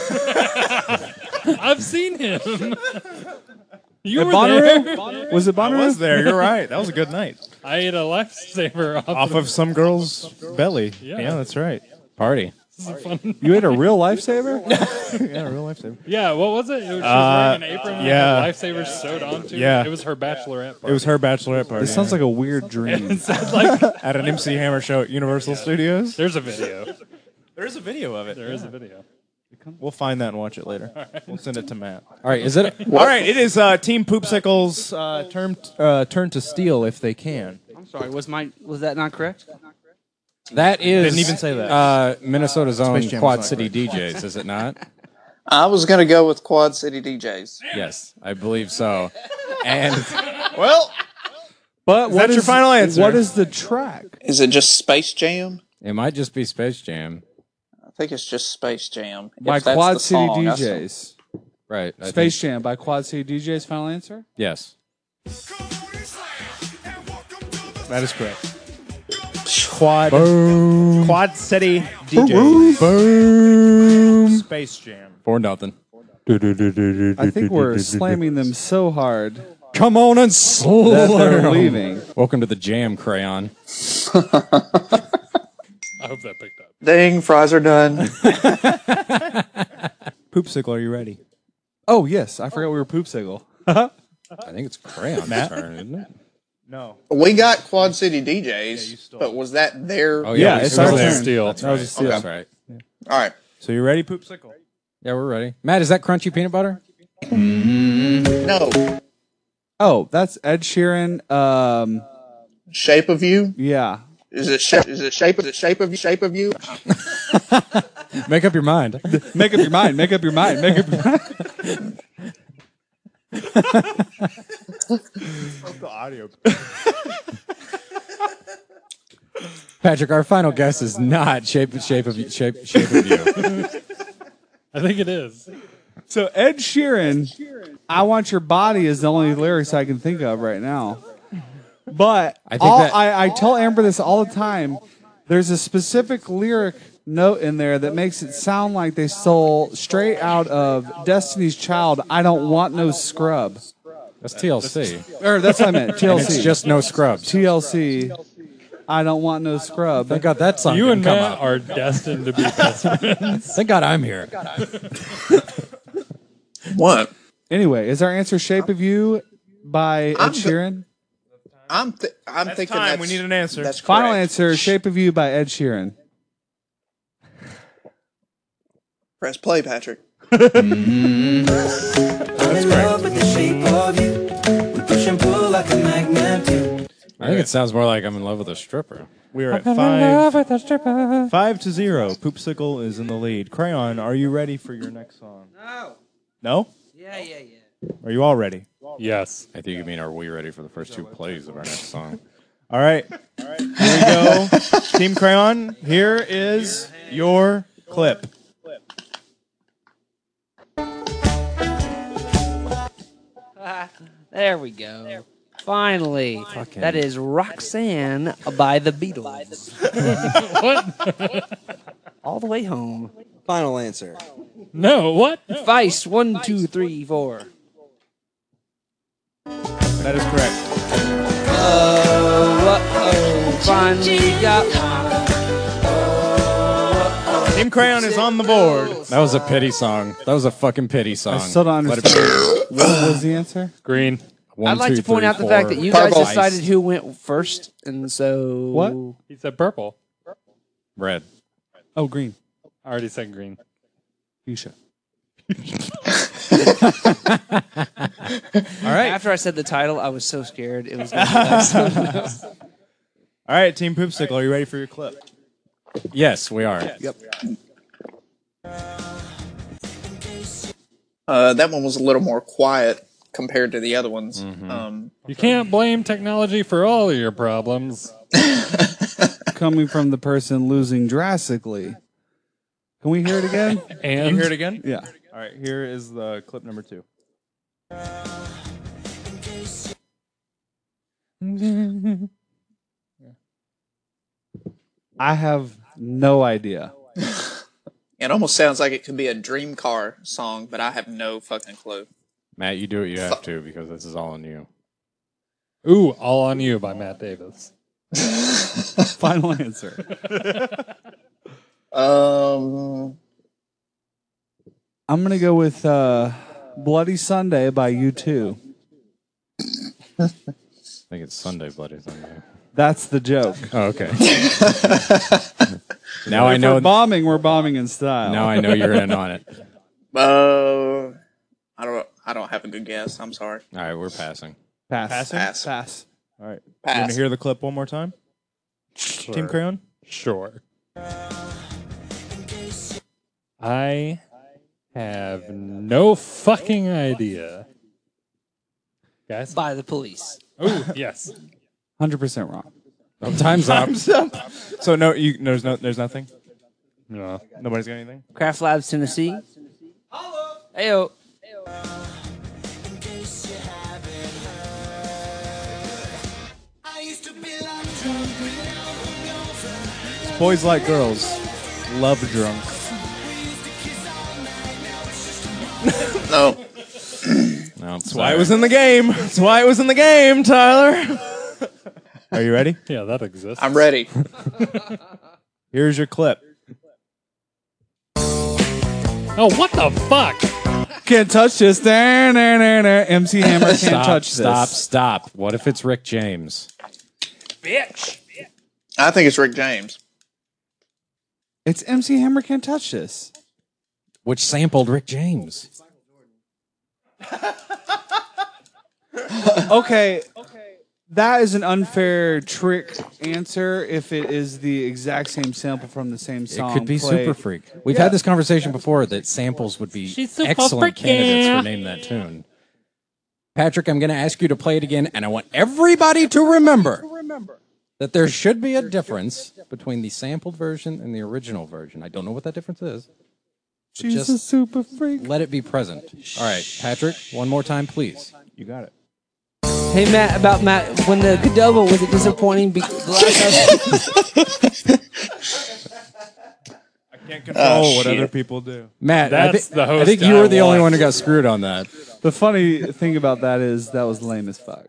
I've seen him. You At were Bonnaroo? there. Was it I Bonnaroo? was there. You're right. That was a good night. I ate a lifesaver Off of some girl's belly. Yeah. Yeah, that's right. Party. You ate a real lifesaver? Yeah, real lifesaver. Yeah, what was it? She was wearing an apron and yeah. had lifesavers sewed onto. Yeah. It was her bachelorette party. It was her bachelorette party. This sounds like a weird dream. It sounds like at an MC Hammer show at Universal Studios. there's a video. There's a video of it. There is a video. We'll find that and watch it later. We'll send it to Matt. All right, is it? All right, it is Team Poopsicle's turn to steal if they can. I'm sorry. Was that not correct? That is. Didn't even say that. Minnesota's own Space Jam Quad was City not DJs, is it not? I was going to go with Quad City DJs. Yes, I believe so. And Well, But that your final answer? What is the track? Is it just Space Jam? it might just be Space Jam. I think it's just Space Jam. By If that's Quad the City song, DJs. Right. I Space think- Jam by Quad City DJs. Final answer? Yes. that is correct. Quad City DJs. Boom. Space Jam. 4-0. I think we're slamming them so hard Come on and that slow they're leaving. Welcome to the Jam Crayon. I hope that picked up. Dang, fries are done. Poopsicle, are you ready? Oh, yes. I forgot we were Poopsicle. I think it's Crayon's Matt? turn, isn't it? No. We got Quad City DJs, but was that their... Oh, Yeah, we it's stole our their turn. Steal. That was a steal. That's right. All right. So you ready, Poopsicle? Yeah, we're ready. Matt, is that crunchy peanut butter? No. Oh, that's Ed Sheeran. Shape of You? Yeah. Is it shape of you? Make up your mind. Make up your mind. Make up your mind. Make up your mind. The audio. Patrick, our final guess is not shape of you. I think it is. So Ed Sheeran, "I Want Your Body" is the only lyrics I can think of right now. But I think I tell Amber this all the time. There's a specific lyric note in there that makes it sound like they stole straight out of Destiny's Child. "I don't want no scrub." That's TLC. Or that's what I meant. TLC. And it's just no scrubs. TLC. "I don't want no scrub." Thank God that song You didn't and come Matt up. are destined to be best friends. Thank God I'm here. What? Anyway, is our answer "Shape of You" by Ed Sheeran? I'm thinking time. that's... We need an answer. That's Final correct. answer: "Shape of You" by Ed Sheeran. Press play, Patrick. I think it sounds more like I'm in love with a stripper. We're at 5-0. Poopsicle is in the lead. Crayon, are you ready for your next song? No. No? Yeah. Are you all ready? Yes. I think you mean, are we ready for the first two plays of our next song? All right. Here we go. Team Crayon, here is your clip. There we go. Finally. That is Roxanne by the Beatles. All the way home. Final answer. No, what? Feist, 1, 2, 3, 4. That is correct. Finally got Team Crayon is on the board. That was a pity song. That was a fucking pity song. I still don't Let it understand. What was the answer? Green. 1, I'd like 2, to point 3, out the 4. fact that you guys Purple. decided who went first, and so What? He said purple. Red. Oh, green. I already said green. Fuchsia. All right. After I said the title, I was so scared it was going to be like something else. All right, Team Poopsicle, are you ready for your clip? Yes, we are. Yep. That one was a little more quiet compared to the other ones. You can't blame technology for all of your problems. Coming from the person losing drastically. Can we hear it again? Can you hear it again? Yeah. All right, here is the clip number 2. I have no idea. It almost sounds like it could be a Dream Car song, but I have no fucking clue. Matt, you do what you have to because this is all on you. Ooh, All on You by Matt Davis. Final answer. I'm going to go with Bloody Sunday by U2. I think it's Sunday, Bloody Sunday. That's the joke. Oh, okay. Now I If know. we're bombing in style. Now I know you're in on it. I don't have a good guess. I'm sorry. All right, we're passing. Pass. Passing? Pass. All right. Pass. You want to hear the clip one more time? Sure. Team Crayon? Sure. I have no fucking idea. Guys? By the Police. Oh, yes. 100% wrong. Oh, time's up. So there's nothing? No. Nobody's got anything? Craft Labs, Tennessee. Heyo. Boys like girls. Love drunk. No. No, That's why it was in the game. That's why it was in the game, Tyler. Are you ready? Yeah, that exists. I'm ready. Here's your clip. Oh, what the fuck? Can't touch this. MC Hammer can't touch this. Stop. What if it's Rick James? Bitch. I think it's Rick James. It's MC Hammer can't touch this. Which sampled Rick James? Okay. That is an unfair trick answer if it is the exact same sample from the same song. It could be played. Super Freak. We've had this conversation before that samples would be She's super excellent freaky. candidates for Name That Tune. Patrick, I'm going to ask you to play it again, and I want everybody to remember that there should be a difference between the sampled version and the original version. I don't know what that difference is. She's just a super freak. let it be present. All right, Patrick, one more time, please. You got it. Hey, Matt, about Matt, when the Qdoba, was it disappointing? The last time? I can't control what other people do. Matt, That's the host I think you I were the only want. one who got screwed on that. The funny thing about that is that was lame as fuck.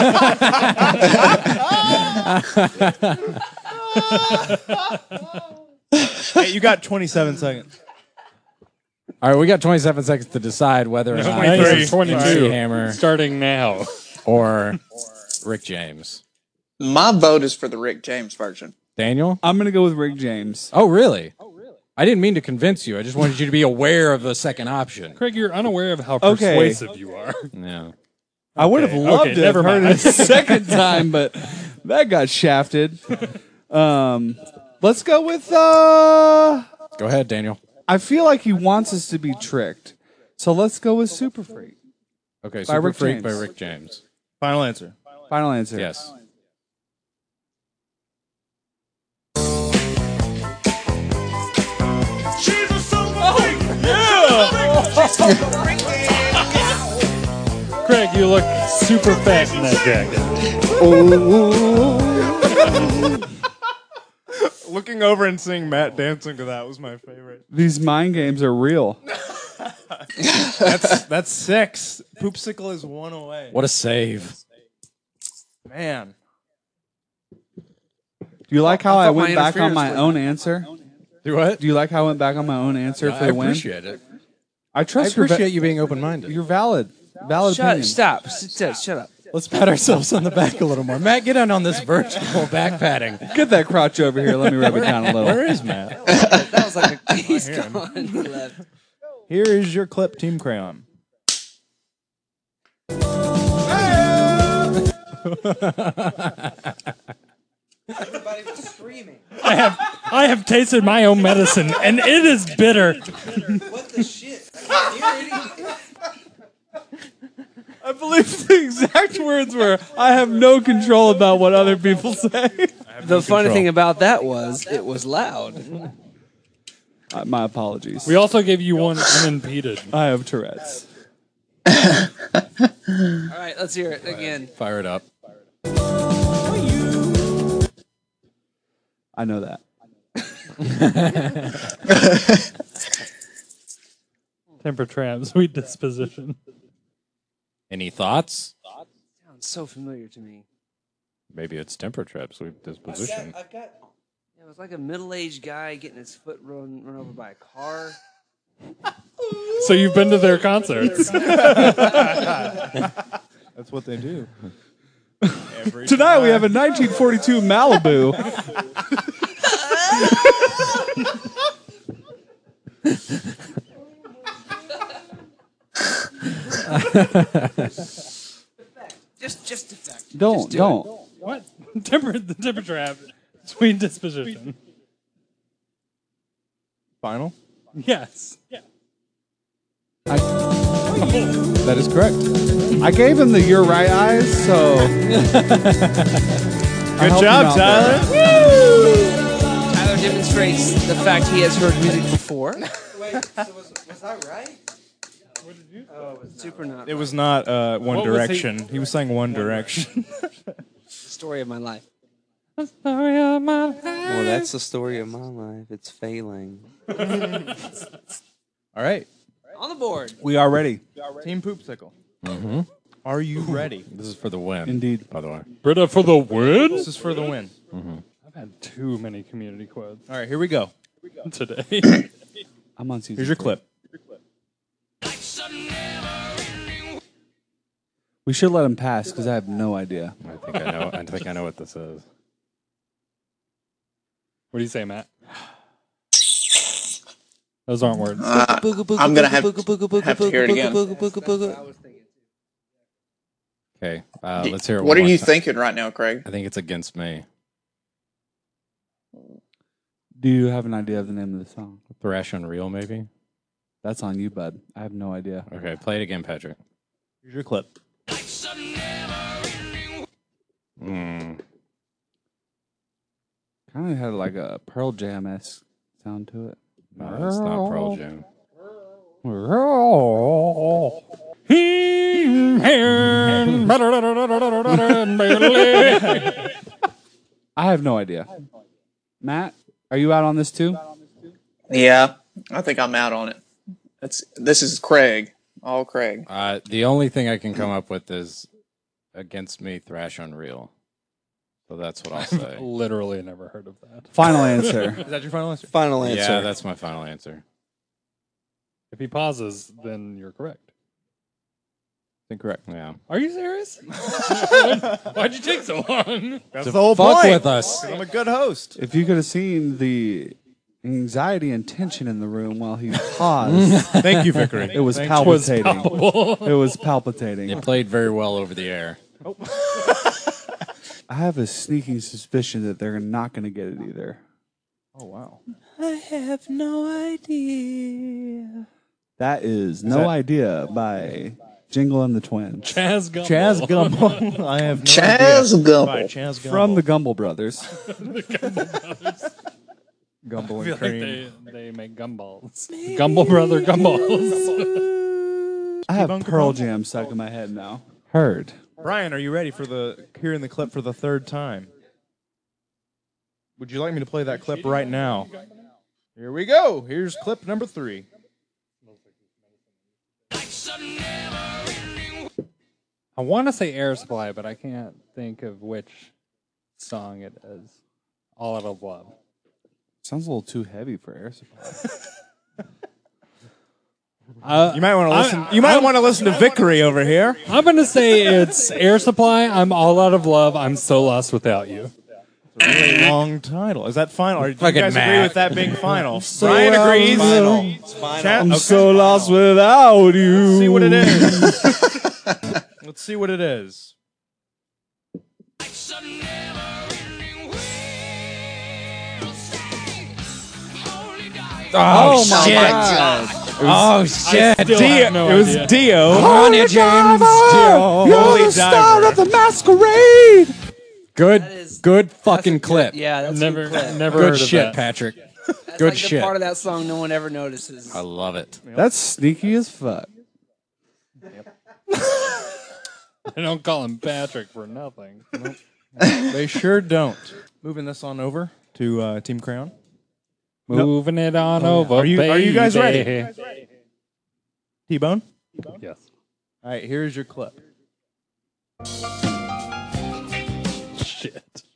Hey, you got 27 seconds. All right, we got 27 seconds to decide whether or not 23, it's 22. MC Hammer Starting now. or Rick James. My vote is for the Rick James version. Daniel? I'm going to go with Rick James. Oh, really? I didn't mean to convince you. I just wanted you to be aware of the second option. Craig, you're unaware of how Okay. persuasive you are. Yeah. I would have loved okay, to have never heard mind. it a second time, but that got shafted. Let's go with... Go ahead, Daniel. I feel like he wants us to be tricked. So let's go with Super Freak. Okay, By Super Rick Freak James. by Rick James. Final answer. Final answer. Yes. Craig, you look super fat in that jacket. Looking over and seeing Matt dancing to that was my favorite. These mind games are real. That's 6. Poopsicle is 1 away. What a save. Man. Do you like how I thought went my back on interference my was- own answer? Do what? Do you like how I went back on my own answer for I the win? appreciate it. I I trust your appreciate you being open-minded. You're valid. Valid opinion. Stop. Shut up. Let's pat ourselves on the back a little more. Matt, get in on this virtual back patting. Get that crotch over here. Let me rub it down a little. Where is Matt? That was like he's gone. He left. Here is your clip, Team Crayon. Everybody was screaming. I have tasted my own medicine, and it is bitter. What the shit? I can't hear anything. I believe the exact words were, I have no control about what other people say. The funny thing about that was, it was loud. My apologies. We also gave you one unimpeded. I have Tourette's. All right, let's hear it again. Fire it up. I know that. Temper Trap, Sweet Disposition. Any thoughts? Sounds so familiar to me. Maybe it's Temper Trap, Sweet Disposition. I've got. It was like a middle-aged guy getting his foot run over by a car. So you've been to their concerts. That's what they do. Tonight we have a 1942 Malibu. Just defect. Don't. What? The Temper Trap, Sweet Disposition. Final? Yes. Yeah. That is correct. I gave him the "You're Right" eyes, so. Good job, Tyler. Tyler demonstrates the fact he has heard music before. Wait, so was I right? What did you? Oh, it was Super not. It was not One What was Direction. He was saying One Direction. Story of my life. Well, that's the story of my life. It's failing. All right. On the board. We are ready. Team Poopsicle. Mm-hmm. Are you ready? This is for the win. Indeed. By the way. Britta for the win? This is for the win. Mm-hmm. I've had too many community quotes All right, here we go. today. I'm on season. Here's your 3. clip. We should let him pass because I have no idea. I think I know what this is. What do you say, Matt? Those aren't words. I'm gonna have to hear it again. Okay, let's hear it. What one are more you time. thinking right now, Craig? I think it's Against Me. Do you have an idea of the name of the song? Thrash Unreal, maybe? That's on you, bud. I have no idea. Okay, play it again, Patrick. Here's your clip. Mm. Kind of had like a Pearl Jam-esque sound to it. No, it's not Pearl Jam. I have no idea. Matt, are you out on this too? Yeah, I think I'm out on it. This is Craig. All Craig. The only thing I can come up with is Against Me, Thrash Unreal. So that's what I'll say. Literally never heard of that. Final answer. Is that your final answer? Final answer. Yeah, that's my final answer. If he pauses, then you're correct. Incorrect. Yeah. Are you serious? Why'd you take so long? That's the whole Fuck point. with us. I'm a good host. If you could have seen the anxiety and tension in the room while he paused, Thank you, Vickery. it was Thank palpitating. palpable. It was palpitating. It played very well over the air. I have a sneaking suspicion that they're not going to get it either. Oh, wow. I have no idea. That is No Idea by Jingle and the Twins. Chaz Gumbel. Chaz Gumbel. I have no Chaz idea. Gumbel. By Chaz Gumbel. From the Gumble Brothers. Gumble I feel and like Cream. they make gumballs. Gumball Brother gumballs. I have Uncle Pearl Bumble. Jam stuck in my head now. Heard. Brian, are you ready for hearing the clip for the third time? Would you like me to play that clip right now? Here we go. Here's clip number 3. I want to say Air Supply, but I can't think of which song it is. All Out of Love. Sounds a little too heavy for Air Supply. You might want to listen. You might want to listen to Vickery over here. I'm going to say it's Air Supply, I'm All Out of Love, I'm So Lost Without You. really long title. Is that final? Or do you Fucking guys agree Matt. with that being final? So Brian agrees. It's final. Chat- I'm okay. so lost without you. Let's see what it is. Let's see what it is. Oh my shit. God. Oh shit! still have no it was idea. Dio. Ronnie James Dio. You're Holy the star diver. of the masquerade. Good, That is- good That's a fucking good- clip. Yeah, that's a Never, good clip. never Good heard of shit, that. Patrick. That's good like shit. the part of that song no one ever notices. I love it. That's sneaky as fuck. I don't call him Patrick for nothing. They sure don't. Moving this on over to Team Crayon. Moving it on over. Are you guys ready? baby. T-Bone? Yes. All right, here's your clip. Shit.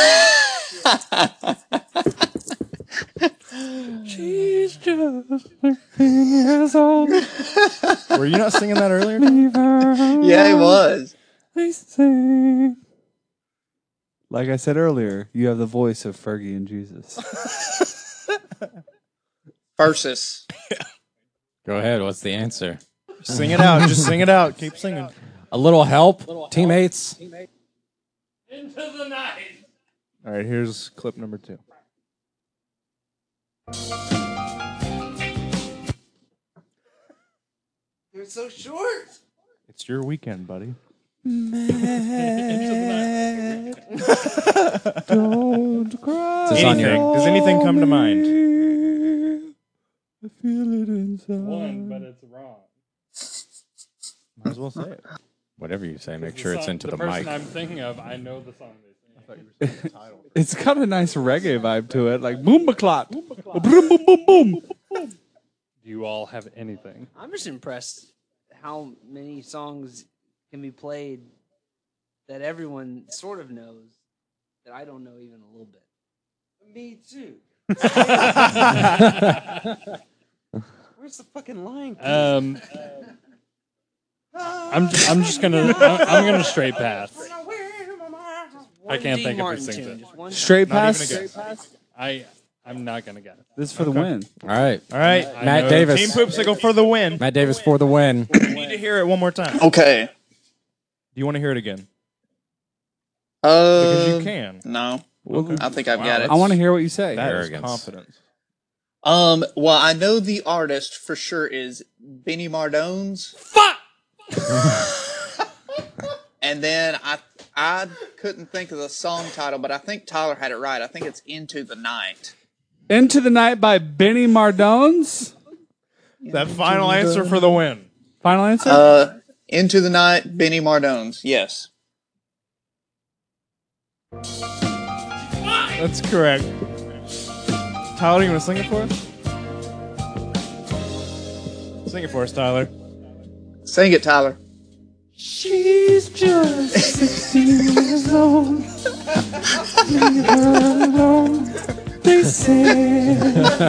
She's just 15 years old. Were you not singing that earlier? Yeah, he was. They say. Like I said earlier, you have the voice of Fergie and Jesus. Versus. Go ahead. What's the answer? Sing it out. Just sing it out. Keep singing. A little help, teammates. Into the night. All right, here's clip number 2. You're so short. It's your weekend, buddy. Don't cry. Is this on your- Does anything come to mind? I feel it inside. One, but it's wrong. Might as well say it. Whatever you say, make The sure it's song- into the person mic. I'm thinking of, I know the song they sing. It's got a nice reggae vibe to it, like boom clot, boom boom boom boom. Do you all have anything? I'm just impressed how many songs can be played that everyone sort of knows that I don't know even a little bit. Me too. Where's the fucking line? I'm just gonna I'm gonna straight pass. I can't think of who sings it. Straight Not pass. even a guess. I'm not gonna guess. This is for the win. All right. All right. I Matt know- Davis. Team Poopsicle for the win. Matt Davis for the win. We need to hear it one more time. Do Okay. you want to hear it again? Because you can. No. Well, I think I've Wow, got it. I want to hear what you say. That is Arrogance. confidence. Well, I know the artist for sure is Benny Mardones. Fuck! And then I couldn't think of the song title, but I think Tyler had it right. I think it's Into the Night. Into the Night by Benny Mardones. That final answer for the win. Final answer. Into the Night, Benny Mardones. Yes. That's correct. Tyler, you want to sing it for us? Sing it for us, Tyler. Sing it, Tyler. She's just 16 years old. Leave her alone. They say.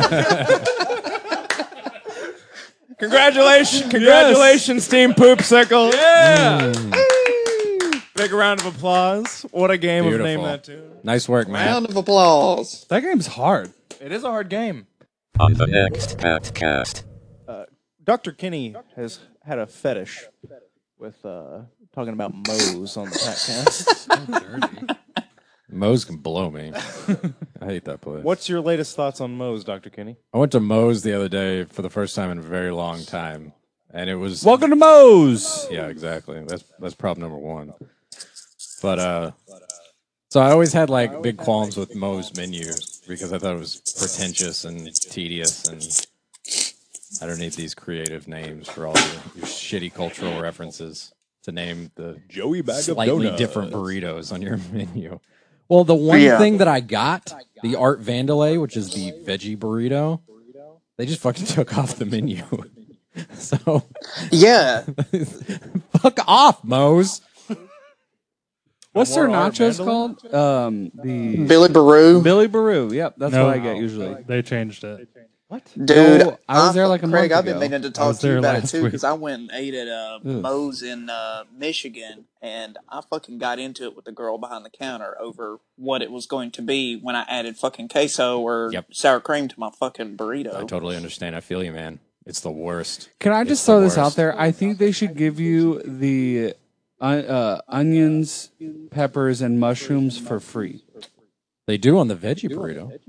Congratulations, Team Poopsicle. Yeah. Big round of applause. What a game Beautiful. of Name That Tune. Nice work, Matt. Round of applause. That game's hard. It is a hard game. On the next podcast. Dr. Kinney has had a fetish with talking about Moe's on the podcast. Moe's can blow me. I hate that place. What's your latest thoughts on Moe's, Dr. Kinney? I went to Moe's the other day for the first time in a very long time, and it was Welcome to Moe's. yeah, exactly. That's problem number one. But so I always had like big qualms with Moe's menu because I thought it was pretentious and tedious, and I don't need these creative names for all your shitty cultural references to name the Joey Bag of slightly Donuts. different burritos on your menu. Well, the one thing that I got, the Art Vandalay, which is the veggie burrito, they just fucking took off the menu. So Yeah. fuck off, Moe's. What's their More Art nachos Vandalay? called? The Billy Baru. Billy Baru. Yep, that's No. what I get usually. They changed it. What? Dude, No, I was there like a Craig, month I've been ago. meaning to I talk was to you there about it last too week. because I went and ate at Moe's in Michigan, and I fucking got into it with the girl behind the counter over what it was going to be when I added fucking queso or sour cream to my fucking burrito. I totally understand. I feel you, man. It's the worst. Can I just throw this out there? I think they should give you the onions, peppers, and mushrooms for free. They do on the veggie burrito.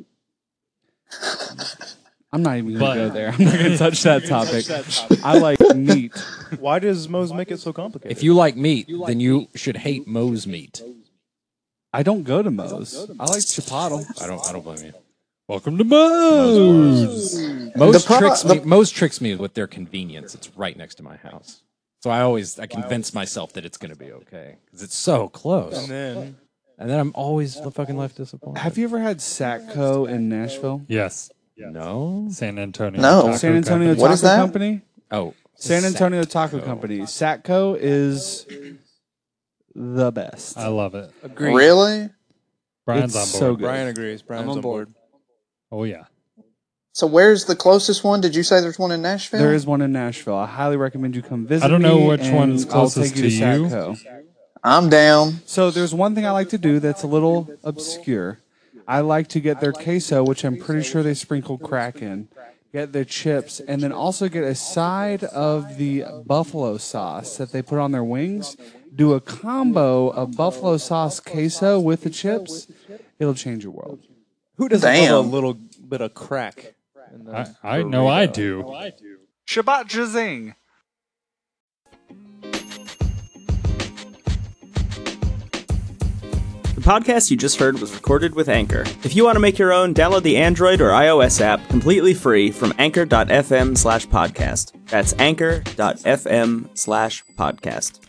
I'm not even going to go there. I'm not going to touch that topic. I like meat. Why does Moe's make it so complicated? If you like meat, then you should hate Moe's meat. I don't go to Moe's. I like Chipotle. I don't blame you. Welcome to Moe's. Moe's tricks me with their convenience. It's right next to my house. So I convince myself that it's going to be okay because it's so close. And then I'm always fucking left disappointed. Have you ever had Satco in Nashville? Yes. No. San Antonio. No. San Antonio Company. Taco What is that? Company? Oh. San Antonio Taco Company. Satco is the best. I love it. Agreed. Really? Brian's It's on so board. good. Brian agrees. Brian's on board. Oh, yeah. So where's the closest one? Did you say there's one in Nashville? There is one in Nashville. I highly recommend you come visit. I don't know me, which and one's I'll closest take you to you. Satco. I'm down. So there's one thing I like to do that's a little obscure. I like to get their queso, which I'm pretty sure they sprinkle crack in. Get their chips, and then also get a side of the buffalo sauce that they put on their wings. Do a combo of buffalo sauce queso with the chips. It'll change your world. Who doesn't Damn. love a little bit of crack? in the I know I burrito? do. Shabbat Jazing. The podcast you just heard was recorded with Anchor. If you want to make your own, download the Android or iOS app completely free from anchor.fm/podcast. That's anchor.fm/podcast.